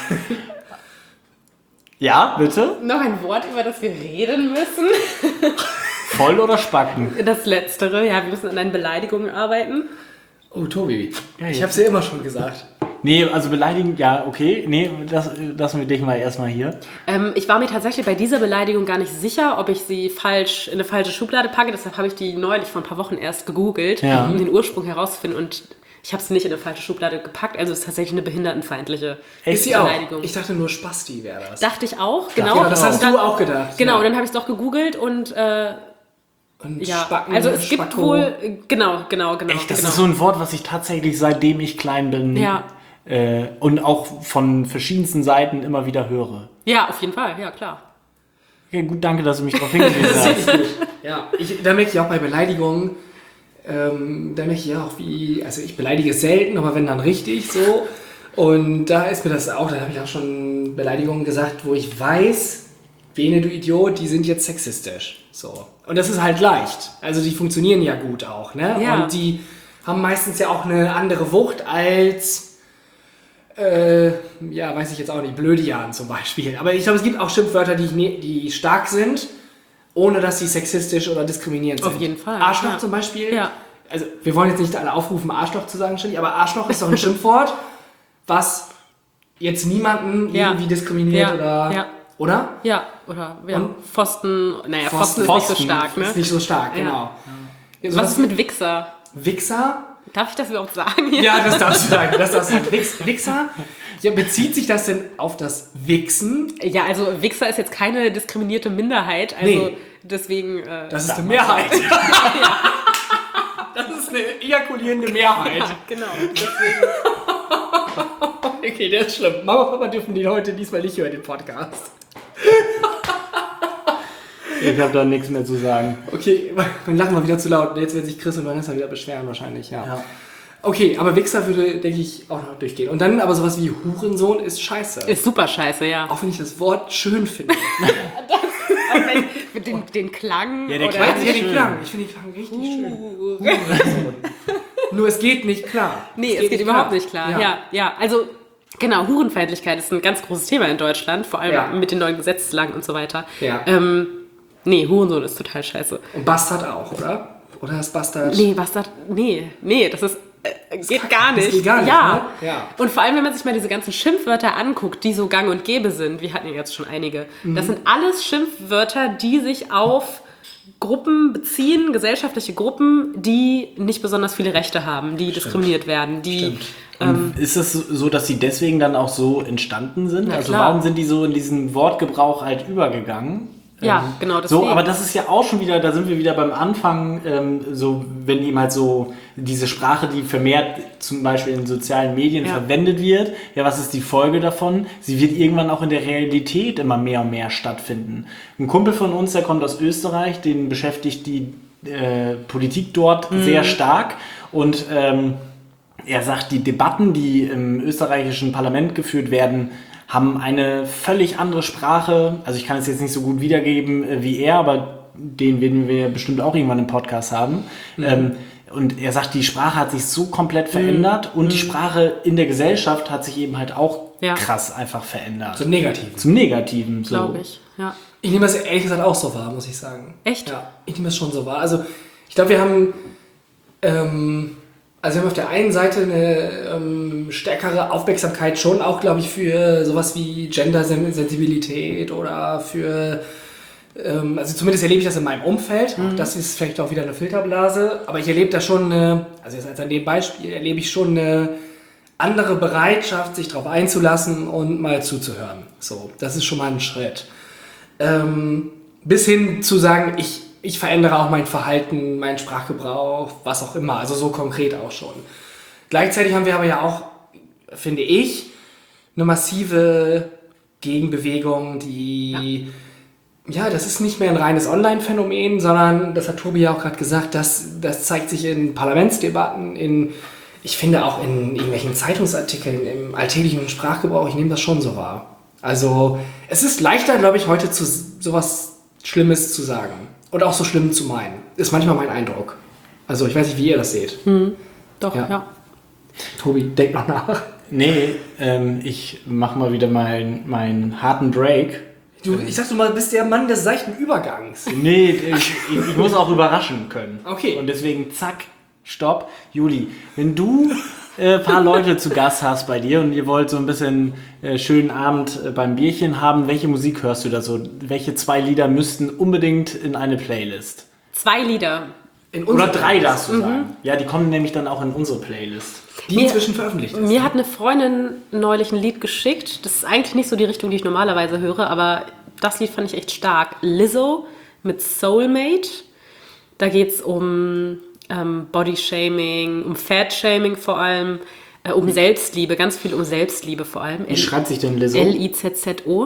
Ja, bitte? Noch ein Wort, über das wir reden müssen. Voll oder Spacken? Das Letztere, ja, wir müssen an deinen Beleidigungen arbeiten. Oh, Tobi, Ja, ich jetzt. hab's dir immer schon gesagt. Nee, also beleidigen, ja, okay. Nee, das lassen wir dich mal erstmal hier. Ähm, ich war mir tatsächlich bei dieser Beleidigung gar nicht sicher, ob ich sie falsch in eine falsche Schublade packe. Deshalb habe ich die neulich vor ein paar Wochen erst gegoogelt, Ja. um den Ursprung herauszufinden. Und ich habe sie nicht in eine falsche Schublade gepackt. Also es ist tatsächlich eine behindertenfeindliche Ist sie auch? Beleidigung. Ich dachte nur Spasti wäre das. Dachte ich auch, genau. Genau, das hast Und dann, du auch gedacht. Genau, ja. dann habe ich es doch gegoogelt und äh, Und ja, Spacken, also es gibt Spacko. wohl, genau, genau, genau. Echt, das genau. ist so ein Wort, was ich tatsächlich seitdem ich klein bin Ja. äh, und auch von verschiedensten Seiten immer wieder höre. Ja, auf jeden Fall, ja klar. Okay, gut, danke, dass du mich darauf hingewiesen Das hast. ist richtig gut. Ja, ich, da merke ich auch bei Beleidigungen, ähm, dann möchte ich auch wie, also ich beleidige selten, aber wenn dann richtig so. Und da ist mir das auch, da habe ich auch schon Beleidigungen gesagt, wo ich weiß, Bene, du Idiot, die sind jetzt sexistisch. So. Und das ist halt leicht. Also die funktionieren ja gut auch, ne? Ja. Und die haben meistens ja auch eine andere Wucht als, äh, ja, weiß ich jetzt auch nicht, Blödian zum Beispiel. Aber ich glaube, es gibt auch Schimpfwörter, die, ne- die stark sind, ohne dass sie sexistisch oder diskriminierend sind. Auf jeden Fall. Arschloch Ja. zum Beispiel. Ja. Also wir wollen jetzt nicht alle aufrufen, Arschloch zu sagen, Steffi, aber Arschloch ist doch ein Schimpfwort, was jetzt niemanden Ja. irgendwie diskriminiert Ja. oder... Ja. Oder? Ja, oder ja, Und? Pfosten, naja, Pfosten, Pfosten ist nicht so stark, ne? Ist nicht so stark, Ja. genau. Ja. Was ist mit Wichser? Wichser? Darf ich das überhaupt sagen? Ja, das darfst du sagen. Das darfst du sagen. Wix, Wichser? Ja, bezieht sich das denn auf das Wichsen? Ja, also Wichser ist jetzt keine diskriminierte Minderheit, also Nee. deswegen... Äh, Das ist eine Mehrheit. Das ist eine ejakulierende Mehrheit. genau. Okay, der ist schlimm. Mama und Papa dürfen den heute diesmal nicht hören, den Podcast. Ich habe da nichts mehr zu sagen. Okay, dann lachen wir wieder zu laut. Jetzt werden sich Chris und Vanessa wieder beschweren wahrscheinlich, ja. Ja. Okay, aber Wichser würde, denke ich, auch noch durchgehen. Und dann aber sowas wie Hurensohn ist scheiße. Ist super scheiße, ja. Auch wenn ich das Wort schön finde. Aber wenn, mit den, den Klang Ja, der oder... Klang Weißt du, ja, den Klang. Ich finde den Klang richtig schön. Hurensohn. Nur es geht nicht klar. Nee, es geht, nicht überhaupt nicht klar. Ja. ja, also genau, Hurenfeindlichkeit ist ein ganz großes Thema in Deutschland, vor allem Ja. mit den neuen Gesetzeslagen und so weiter. Ja. Ähm, nee, Hurensohn ist total scheiße. Und Bastard auch, oder? Oder ist Bastard... Nee, was das? Nee, nee, das ist äh, geht gar Das nicht. geht gar nicht, ja. ne? Ja. Und vor allem, wenn man sich mal diese ganzen Schimpfwörter anguckt, die so gang und gäbe sind, wir hatten ja jetzt schon einige, Mhm. das sind alles Schimpfwörter, die sich auf Gruppen beziehen, gesellschaftliche Gruppen, die nicht besonders viele Rechte haben, die diskriminiert werden, die Und ist es so, dass sie deswegen dann auch so entstanden sind? Na Also klar. warum sind die so in diesen Wortgebrauch halt übergegangen? Ja, Ähm, genau, So, deswegen. aber das ist ja auch schon wieder, da sind wir wieder beim Anfang, ähm, so wenn ihm halt so diese Sprache, die vermehrt zum Beispiel in sozialen Medien Ja. verwendet wird, ja, was ist die Folge davon? Sie wird irgendwann auch in der Realität immer mehr und mehr stattfinden. Ein Kumpel von uns, der kommt aus Österreich, den beschäftigt die äh, Politik dort Mhm. sehr stark und ähm, er sagt, die Debatten, die im österreichischen Parlament geführt werden, haben eine völlig andere Sprache. Also ich kann es jetzt nicht so gut wiedergeben äh, wie er, aber den werden wir bestimmt auch irgendwann im Podcast haben. Mhm. Ähm, und er sagt, die Sprache hat sich so komplett verändert und die Sprache in der Gesellschaft hat sich eben halt auch Ja. krass einfach verändert. Zum Negativen. Zum Negativen. So. glaube ich. Ja. Ich nehme das ehrlich gesagt auch so wahr, muss ich sagen. Echt? Ja, ich nehme das schon so wahr. Also ich glaube, wir haben, ähm, also wir haben auf der einen Seite eine ähm, stärkere Aufmerksamkeit schon auch, glaube ich, für sowas wie Gender-Sensibilität oder für, ähm, also zumindest erlebe ich das in meinem Umfeld. Auch das ist vielleicht auch wieder eine Filterblase, aber ich erlebe da schon eine, also jetzt als an dem Beispiel erlebe ich schon eine andere Bereitschaft, sich darauf einzulassen und mal zuzuhören. So, das ist schon mal ein Schritt. Ähm, bis hin zu sagen, ich, ich verändere auch mein Verhalten, meinen Sprachgebrauch, was auch immer, also so konkret auch schon. Gleichzeitig haben wir aber ja auch, finde ich, eine massive Gegenbewegung, die, ja, das ist nicht mehr ein reines Online-Phänomen, sondern, das hat Tobi ja auch gerade gesagt, das, das zeigt sich in Parlamentsdebatten, in, ich finde auch in irgendwelchen Zeitungsartikeln, im alltäglichen Sprachgebrauch, ich nehme das schon so wahr. Also es ist leichter, glaube ich, heute zu sowas Schlimmes zu sagen und auch so schlimm zu meinen. Ist manchmal mein Eindruck. Also ich weiß nicht, wie ihr das seht. Doch, Ja. ja. Tobi, denk noch nach. Nee, ähm, ich mach mal wieder meinen meinen harten Break. Du, ich sag du mal, bist der Mann des seichten Übergangs. Nee, ich, ich, ich muss auch überraschen können. Okay. Und deswegen zack, stopp. Juli, wenn du ein äh, paar Leute zu Gast hast bei dir und ihr wollt so ein bisschen äh, schönen Abend äh, beim Bierchen haben, welche Musik hörst du da so? Welche zwei Lieder müssten unbedingt in eine Playlist? Zwei Lieder. In Oder unserer- drei darfst du sagen. Ja, die kommen nämlich dann auch in unsere Playlist. Die Mir- inzwischen veröffentlicht ist. Mir hat eine Freundin neulich ein Lied geschickt. Das ist eigentlich nicht so die Richtung, die ich normalerweise höre, aber das Lied fand ich echt stark. Lizzo mit Soulmate. Da geht es um ähm, Bodyshaming, um Fatshaming vor allem, äh, um Selbstliebe, ganz viel um Selbstliebe vor allem. Wie schreibt sich denn Lizzo? L I Z Z O.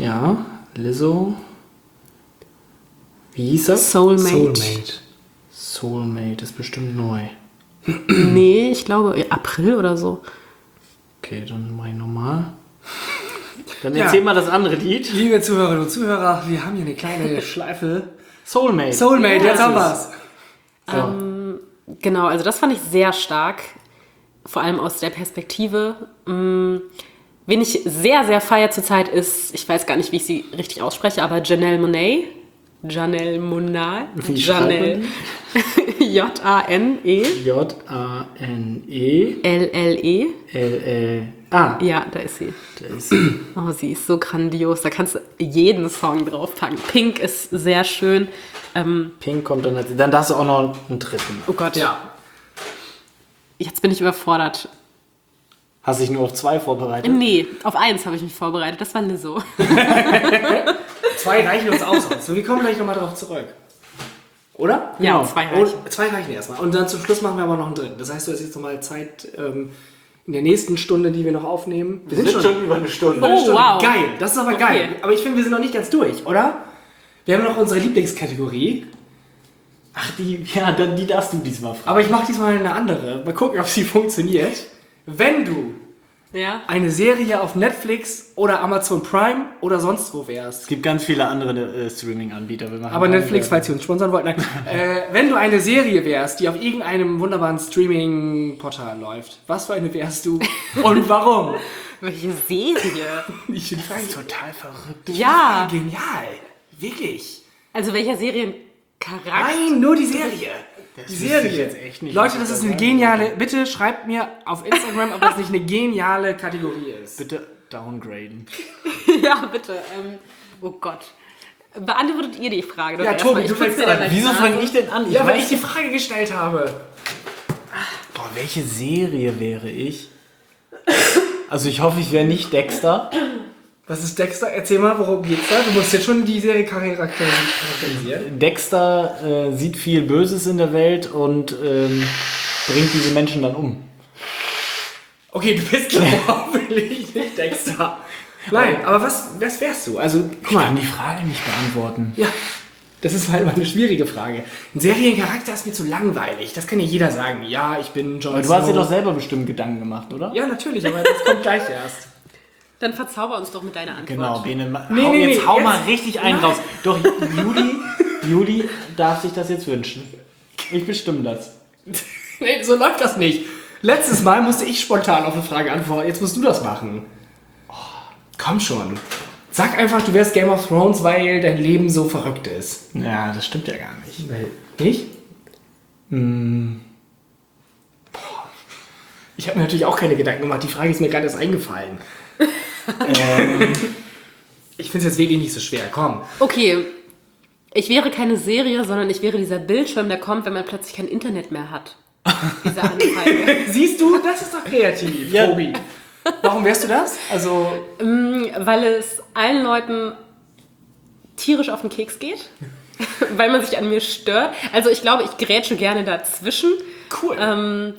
Ja, Lizzo. Wie hieß das? Soulmate. Soulmate. Soulmate ist bestimmt neu. Nee, ich glaube April oder so. Okay, dann mach ich nochmal. Dann Ja. erzähl mal das andere Lied. Liebe Zuhörerinnen und Zuhörer, wir haben hier eine kleine Schleife. Soulmate. Soulmate, Ja, jetzt haben das wir's. Ähm, genau, also das fand ich sehr stark. Vor allem aus der Perspektive. Mm, wen ich sehr, sehr feier zurzeit ist, ich weiß gar nicht, wie ich sie richtig ausspreche, aber Janelle Monáe. Janelle Monáe. Wie schreibt man Janelle. J A N E J A N E L L E. L L. Ah, Ja, da ist sie. da ist sie. Oh, sie ist so grandios. Da kannst du jeden Song draufpacken. Pink ist sehr schön. Ähm, Pink kommt dann als. Dann darfst du auch noch einen dritten. oh Gott. Ja. Jetzt bin ich überfordert. Hast dich nur auf zwei vorbereitet? Nee, auf eins habe ich mich vorbereitet. Das war Lizzo. Zwei reichen uns aus. So, wir kommen gleich nochmal drauf zurück. Oder? Ja, Genau. zwei reichen. Und zwei reichen erstmal. Und dann zum Schluss machen wir aber noch einen dritten. Das heißt, du hast jetzt nochmal Zeit ähm, in der nächsten Stunde, die wir noch aufnehmen. Wir Wir sind schon über eine Stunde. Oh, wow. Geil, das ist aber Okay. geil. Aber ich finde, wir sind noch nicht ganz durch, oder? Wir haben noch unsere Lieblingskategorie. Ach, die, ja, dann, die darfst du diesmal fragen. Aber ich mache diesmal eine andere. Mal gucken, ob sie funktioniert. Wenn du Ja. eine Serie auf Netflix oder Amazon Prime oder sonst wo wärst. Es gibt ganz viele andere äh, Streaming-Anbieter. Wir machen Aber keine Netflix, Werbung. falls ihr uns sponsern wollt. Nein. äh, wenn du eine Serie wärst, die auf irgendeinem wunderbaren Streaming-Portal läuft, was für eine wärst du und warum? Welche Serie? Ich finde Das ist total verrückt. Ja. genial. Wirklich. Also welcher Seriencharakter? Nein, nur die Serie. Die wüsste ich Serie. jetzt echt nicht, Leute, was das ich ist da eine sagen geniale. Bitte schreibt mir auf Instagram, ob das nicht eine geniale Kategorie ist. Bitte downgraden. Ja, bitte. Ähm, oh Gott. Beantwortet ihr die Frage? doch Ja, erstmal? Tobi, Ich du putze fängst mir an. da gleich Wieso Nase. fange ich denn an? Ich Ja, weil weiß- ich die Frage gestellt habe. Boah, welche Serie wäre ich? Also ich hoffe, ich wäre nicht Dexter. Was ist Dexter? Erzähl mal, worum geht's da? Du musst jetzt schon die Serie charakterisieren. Dexter äh, sieht viel Böses in der Welt und ähm, bringt diese Menschen dann um. Okay, du bist hoffentlich nicht Dexter. Nein, aber was, was wärst du? Also, guck Ich mal. kann die Frage nicht beantworten. Ja, das ist halt mal eine schwierige Frage. Ein Seriencharakter ist mir zu langweilig. Das kann ja jeder sagen. Ja, ich bin Jon Aber du hast dir Snow. doch selber bestimmt Gedanken gemacht, oder? Ja, natürlich, aber das kommt gleich erst. Dann verzauber uns doch mit deiner Antwort. Genau, Bene, ma- Nee, hau, nee, jetzt nee, hau jetzt- mal richtig einen raus. Doch, Juli, Juli darf sich das jetzt wünschen. Ich bestimme das. Nee, so läuft das nicht. Letztes Mal musste ich spontan auf eine Frage antworten. Jetzt musst du das machen. Oh, komm schon. Sag einfach, du wärst Game of Thrones, weil dein Leben so verrückt ist. Ja, das stimmt ja gar nicht. Weil, nicht? Ich habe mir natürlich auch keine Gedanken gemacht. Die Frage ist mir gerade erst eingefallen. ähm, ich finde es jetzt wirklich nicht so schwer. Komm. Okay, ich wäre keine Serie, sondern ich wäre dieser Bildschirm, der kommt, wenn man plötzlich kein Internet mehr hat. Diese Anzeige. Siehst du, das ist doch kreativ, Ja. Tobi. Warum wärst du das? Also, Weil es allen Leuten tierisch auf den Keks geht. Weil man sich an mir stört. Also ich glaube, ich grätsche gerne dazwischen. cool. Ähm,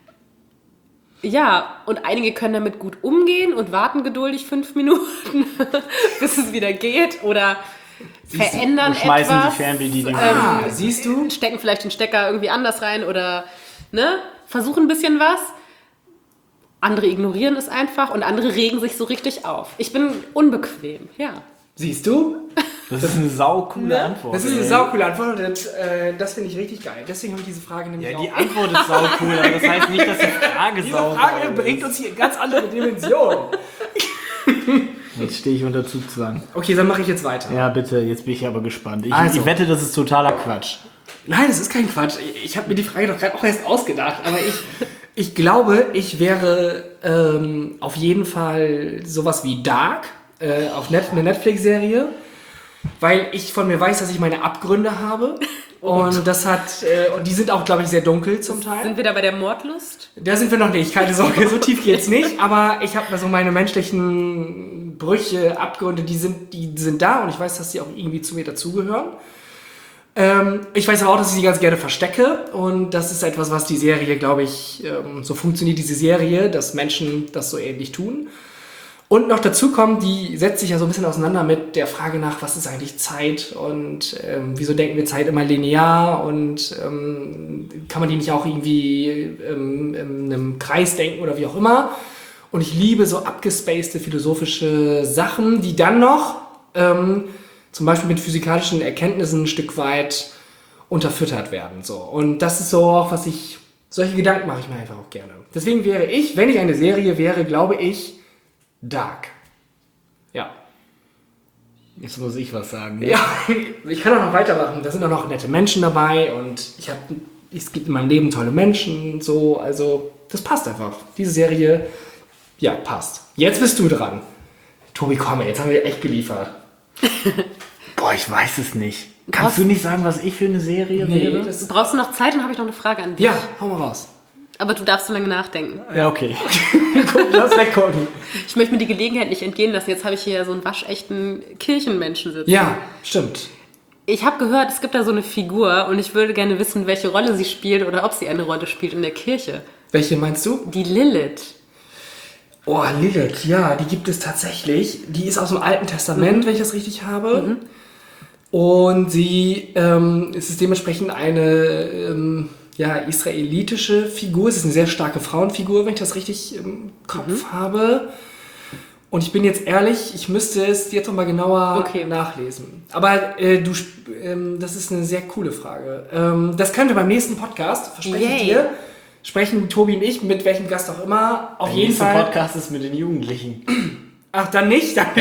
ja, und einige können damit gut umgehen und warten geduldig fünf Minuten, bis es wieder geht. Oder verändern Und schmeißen etwas. die Fernbedienung. ah, siehst du? Stecken vielleicht den Stecker irgendwie anders rein oder ne, versuchen ein bisschen was. Andere ignorieren es einfach und andere regen sich so richtig auf. Ich bin unbequem, ja. Siehst du? Das ist eine saukoole Antwort. Das ist eine ey. saucoole Antwort und das, äh, das finde ich richtig geil. Deswegen habe ich diese Frage nämlich Ja, auch. die Antwort ist saucool, aber das heißt nicht, dass die Frage Diese saucool Frage ist. bringt uns hier in ganz andere Dimensionen. Jetzt stehe ich unter Zugzwang. Okay, dann mache ich jetzt weiter. Ja, bitte, jetzt bin ich aber gespannt. Ich, Also. ich wette, das ist totaler Quatsch. Nein, das ist kein Quatsch. Ich, ich habe mir die Frage doch gerade auch erst ausgedacht, aber ich, ich glaube, ich wäre ähm, auf jeden Fall sowas wie Dark, äh, auf Net, eine Netflix-Serie, weil ich von mir weiß, dass ich meine Abgründe habe. Und das hat, äh, und die sind auch, glaube ich, sehr dunkel zum Teil. Sind wir da bei der Mordlust? Da sind wir noch nicht, keine Sorge, so tief geht's nicht. Aber ich habe so meine menschlichen Brüche, Abgründe, die sind, die sind da und ich weiß, dass die auch irgendwie zu mir dazugehören. Ähm, ich weiß aber auch, dass ich sie ganz gerne verstecke und das ist etwas, was die Serie, glaube ich, ähm, so funktioniert diese Serie, dass Menschen das so ähnlich tun. Und noch dazu kommt, die setzt sich ja so ein bisschen auseinander mit der Frage nach, was ist eigentlich Zeit und ähm, wieso denken wir Zeit immer linear und ähm, kann man die nicht auch irgendwie ähm, in einem Kreis denken oder wie auch immer. Und ich liebe so abgespacede philosophische Sachen, die dann noch ähm, zum Beispiel mit physikalischen Erkenntnissen ein Stück weit unterfüttert werden. So. Und das ist so auch, was ich, solche Gedanken mache ich mir einfach auch gerne. Deswegen wäre ich, wenn ich eine Serie wäre, glaube ich, Dark. Ja. Jetzt muss ich was sagen. Ja, ich kann auch noch weitermachen. Da sind auch noch nette Menschen dabei und ich habe, es gibt in meinem Leben tolle Menschen und so. Also, das passt einfach. Diese Serie, ja, passt. Jetzt bist du dran. Tobi, komm, jetzt haben wir echt geliefert. Boah, ich weiß es nicht. Kannst du nicht sagen, was ich für eine Serie Nee, wäre? das, Brauchst du noch Zeit? Dann habe ich noch eine Frage an dich. ja, hau mal raus. Aber du darfst so lange nachdenken. Ja, okay. Lass weggucken. Ich möchte mir die Gelegenheit nicht entgehen lassen. Jetzt habe ich hier so einen waschechten Kirchenmenschen sitzen. Ja, stimmt. Ich habe gehört, es gibt da so eine Figur und ich würde gerne wissen, welche Rolle sie spielt oder ob sie eine Rolle spielt in der Kirche. Welche meinst du? Die Lilith. Oh, Lilith, ja, die gibt es tatsächlich. Die ist aus dem Alten Testament, mhm. wenn ich das richtig habe. Mhm. Und sie ähm, ist dementsprechend eine ähm, ja, israelitische Figur. Es ist eine sehr starke Frauenfigur, wenn ich das richtig im Kopf mhm. habe. Und ich bin jetzt ehrlich, ich müsste es jetzt noch mal genauer okay. nachlesen. Aber äh, du, ähm, das ist eine sehr coole Frage. Ähm, das können wir beim nächsten Podcast, verspreche ich dir, sprechen Tobi und ich, mit welchem Gast auch immer. Auf Der jeden nächste Fall. Podcast ist mit den Jugendlichen. Ach, dann nicht? Dann,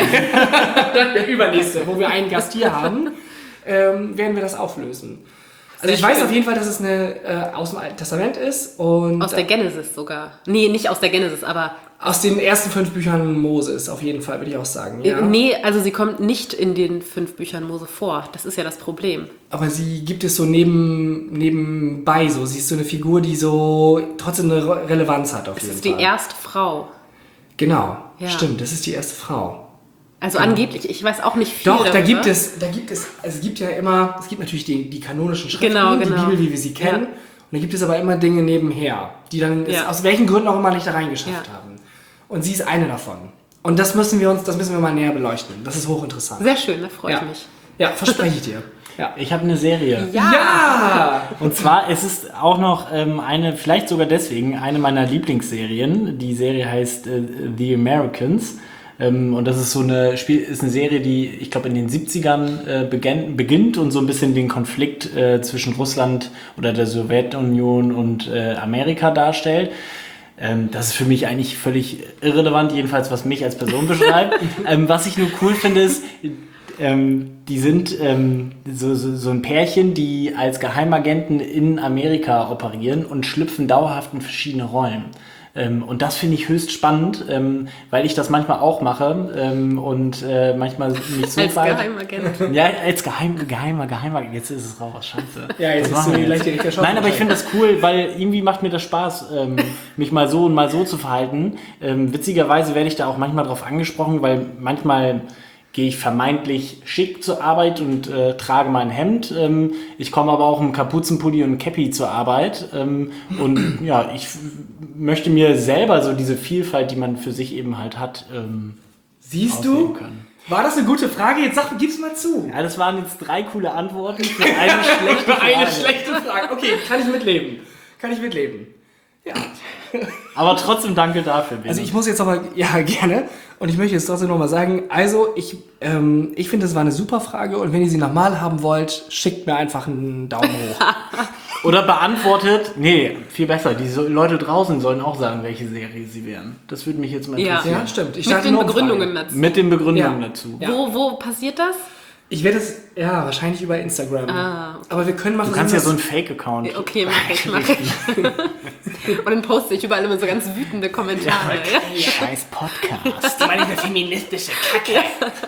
dann der übernächste, wo wir einen Gast hier haben, ähm, werden wir das auflösen. Also ich weiß auf jeden Fall, dass es eine äh, aus dem Alten Testament ist. Und aus der Genesis sogar. Nee, nicht aus der Genesis, aber... Aus den ersten fünf Büchern Moses, auf jeden Fall, würde ich auch sagen. Ja. Nee, also sie kommt nicht in den fünf Büchern Mose vor. Das ist ja das Problem. Aber sie gibt es so neben, nebenbei so. Sie ist so eine Figur, die so trotzdem eine Re- Relevanz hat auf Es jeden ist Fall. die erste Frau. Genau, Ja. stimmt, das ist die erste Frau. Also angeblich, ich weiß auch nicht viel Doch, da darüber. gibt es, da gibt es, also es gibt ja immer, es gibt natürlich die, die kanonischen Schriften, Genau, die genau. Bibel, wie wir sie kennen. Ja. Und da gibt es aber immer Dinge nebenher, die dann es Ja. aus welchen Gründen auch immer nicht da reingeschafft Ja. haben. Und sie ist eine davon. Und das müssen wir uns, das müssen wir mal näher beleuchten. Das ist hochinteressant. Sehr schön, da freue ja. ich mich. Ja, verspreche ich dir. Ja. Ich habe eine Serie. Ja! Und zwar, es ist auch noch ähm, eine, vielleicht sogar deswegen, eine meiner Lieblingsserien. Die Serie heißt äh, The Americans. Ähm, und das ist so eine, Spiel, ist eine Serie, die, ich glaube, in den siebzigern äh, beginn, beginnt und so ein bisschen den Konflikt äh, zwischen Russland oder der Sowjetunion und äh, Amerika darstellt. Ähm, das ist für mich eigentlich völlig irrelevant, jedenfalls was mich als Person beschreibt. ähm, was ich nur cool finde, ist, ähm, die sind ähm, so, so, so ein Pärchen, die als Geheimagenten in Amerika operieren und schlüpfen dauerhaft in verschiedene Rollen. Ähm, und das finde ich höchst spannend, ähm, weil ich das manchmal auch mache ähm, und äh, manchmal nicht so Als weit- Geheimagent. Ja, als geheim, geheimer, geheimer, jetzt ist es raus, scheiße. Ja, jetzt Was ist machen so wir gleich jetzt? die richtige Chance. Nein, aber ich finde das cool, weil irgendwie macht mir das Spaß, ähm, mich mal so und mal so zu verhalten. Ähm, witzigerweise werde ich da auch manchmal drauf angesprochen, weil manchmal gehe ich vermeintlich schick zur Arbeit und äh, trage mein Hemd. Ähm, ich komme aber auch im Kapuzenpulli und Cappy zur Arbeit. Ähm, und ja, ich f- möchte mir selber so diese Vielfalt, die man für sich eben halt hat, ähm, Siehst ausleben du? können. War das eine gute Frage? Jetzt sag, gib's mal zu. Ja, das waren jetzt drei coole Antworten für eine schlechte Frage. Eine schlechte Frage. Okay, kann ich mitleben. Kann ich mitleben. Ja. Aber trotzdem danke dafür. Bene. Also ich muss jetzt aber, ja gerne, und ich möchte jetzt trotzdem nochmal sagen, also ich, ähm, ich finde, das war eine super Frage und wenn ihr sie nochmal haben wollt, schickt mir einfach einen Daumen hoch. Oder beantwortet, nee, viel besser, die so, Leute draußen sollen auch sagen, welche Serie sie wären. Das würde mich jetzt mal Ja. interessieren. Ja, stimmt. Ich Mit starte den eine Umfrage. Begründungen dazu. Mit den Begründungen Ja. dazu. Ja. Wo, wo passiert das? Ich werde es, ja, wahrscheinlich über Instagram. Ah, okay. Aber wir können mal Du kannst ja so versuchen, einen Fake-Account. Okay, mach ich, mach ich. Und dann poste ich überall immer so ganz wütende Kommentare. Ja, Scheiß Podcast. das meine ich eine feministische Kacke.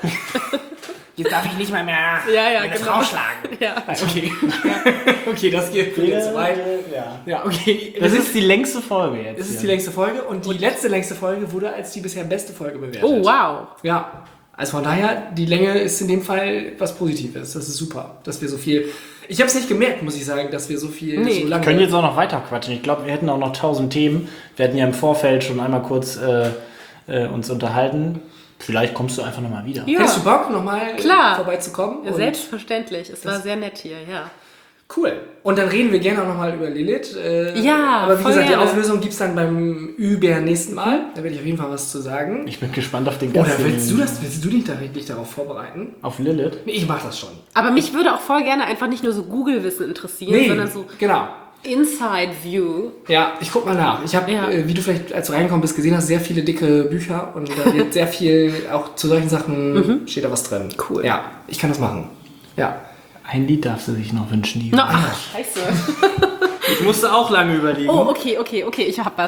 Jetzt darf ich nicht mal mehr Ja, ja, meine genau. Frau schlagen. Ja. Okay. Okay, das geht jetzt zu weit. Ja. Ja, okay. Das ist die längste Folge jetzt. Das ist die hier. längste Folge und die letzte längste Folge wurde als die bisher beste Folge bewertet. Oh, wow. Ja, also von daher, die Länge ist in dem Fall was Positives. Das ist super, dass wir so viel... Ich habe es nicht gemerkt, muss ich sagen, dass wir so viel, Nee. so lange... Wir können jetzt auch noch weiter quatschen. Ich glaube, wir hätten auch noch tausend Themen. Wir hatten ja im Vorfeld schon einmal kurz äh, äh, uns unterhalten. Vielleicht kommst du einfach nochmal wieder. Ja. Hättest du Bock, nochmal Klar. vorbeizukommen? Ja, Und- selbstverständlich. Es war sehr nett hier, ja. Cool. Und dann reden wir gerne auch nochmal über Lilith. Äh, Ja, aber wie voll gesagt, gerne. die Auflösung gibt es dann beim übernächsten Mal. Da werde ich auf jeden Fall was zu sagen. Ich bin gespannt auf den Gast. Oder willst du den- das, willst du dich, da, dich darauf vorbereiten? Auf Lilith? Nee, ich mach das schon. Aber mich würde auch voll gerne einfach nicht nur so Google-Wissen interessieren, sondern so genau. Inside View. Ja, ich guck mal nach. Ich habe, Ja. äh, wie du vielleicht, als du reingekommen bist, gesehen hast, sehr viele dicke Bücher und da wird sehr viel, auch zu solchen Sachen steht da was drin. Cool. Ja, ich kann das machen. Ja. Ein Lied darfst du sich noch wünschen, die. Na, ach, scheiße. Ich musste auch lange überlegen. Oh, okay, okay, okay, ich hab was.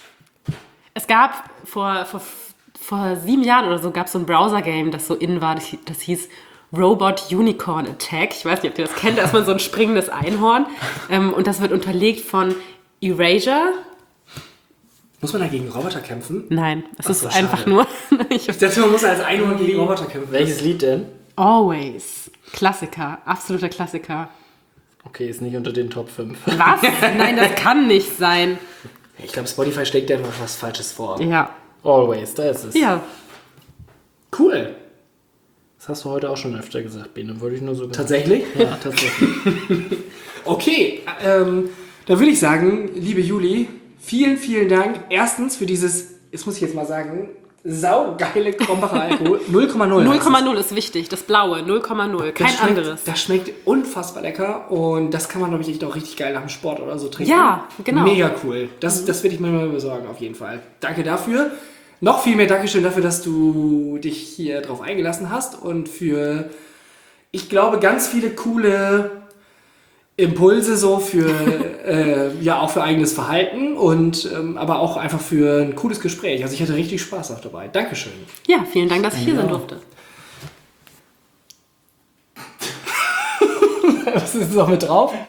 Es gab vor, vor, vor sieben Jahren oder so gab es so ein Browser-Game, das so in war, das, hie- das hieß Robot Unicorn Attack. Ich weiß nicht, ob ihr das kennt, da ist man so ein springendes Einhorn. Ähm, und das wird unterlegt von Erasure. Muss man da gegen Roboter kämpfen? Nein, es ist so, einfach schade. nur ich, Ich dachte, man muss als Einhorn gegen Roboter kämpfen. Welches Lied denn? Always. Klassiker, absoluter Klassiker. Okay, ist nicht unter den Top fünf. Was? Nein, das kann nicht sein. Ich glaube, Spotify schlägt dir einfach was Falsches vor. Ja. Always, da ist es. Ja. Cool. Das hast du heute auch schon öfter gesagt, Bene. Wollte ich nur so gesagt. Tatsächlich? Ja, tatsächlich. Okay, ähm, dann würde ich sagen, liebe Juli, vielen, vielen Dank. Erstens für dieses, jetzt muss ich jetzt mal sagen, saugeile Krombacher Alkohol. null Komma null. null Komma null ist wichtig, das blaue, null Komma null, kein Das schmeckt, anderes. Das schmeckt unfassbar lecker und das kann man, glaube ich, echt auch richtig geil nach dem Sport oder so trinken. Ja, genau. Mega cool. Das, das werde ich mir mal besorgen, auf jeden Fall. Danke dafür. Noch viel mehr Dankeschön dafür, dass du dich hier drauf eingelassen hast und für, ich glaube, ganz viele coole Impulse so für, äh, ja, auch für eigenes Verhalten und ähm, aber auch einfach für ein cooles Gespräch. Also ich hatte richtig Spaß auch dabei. Dankeschön. Ja, vielen Dank, dass ich hier Ja. sein durfte. Was ist noch mit drauf?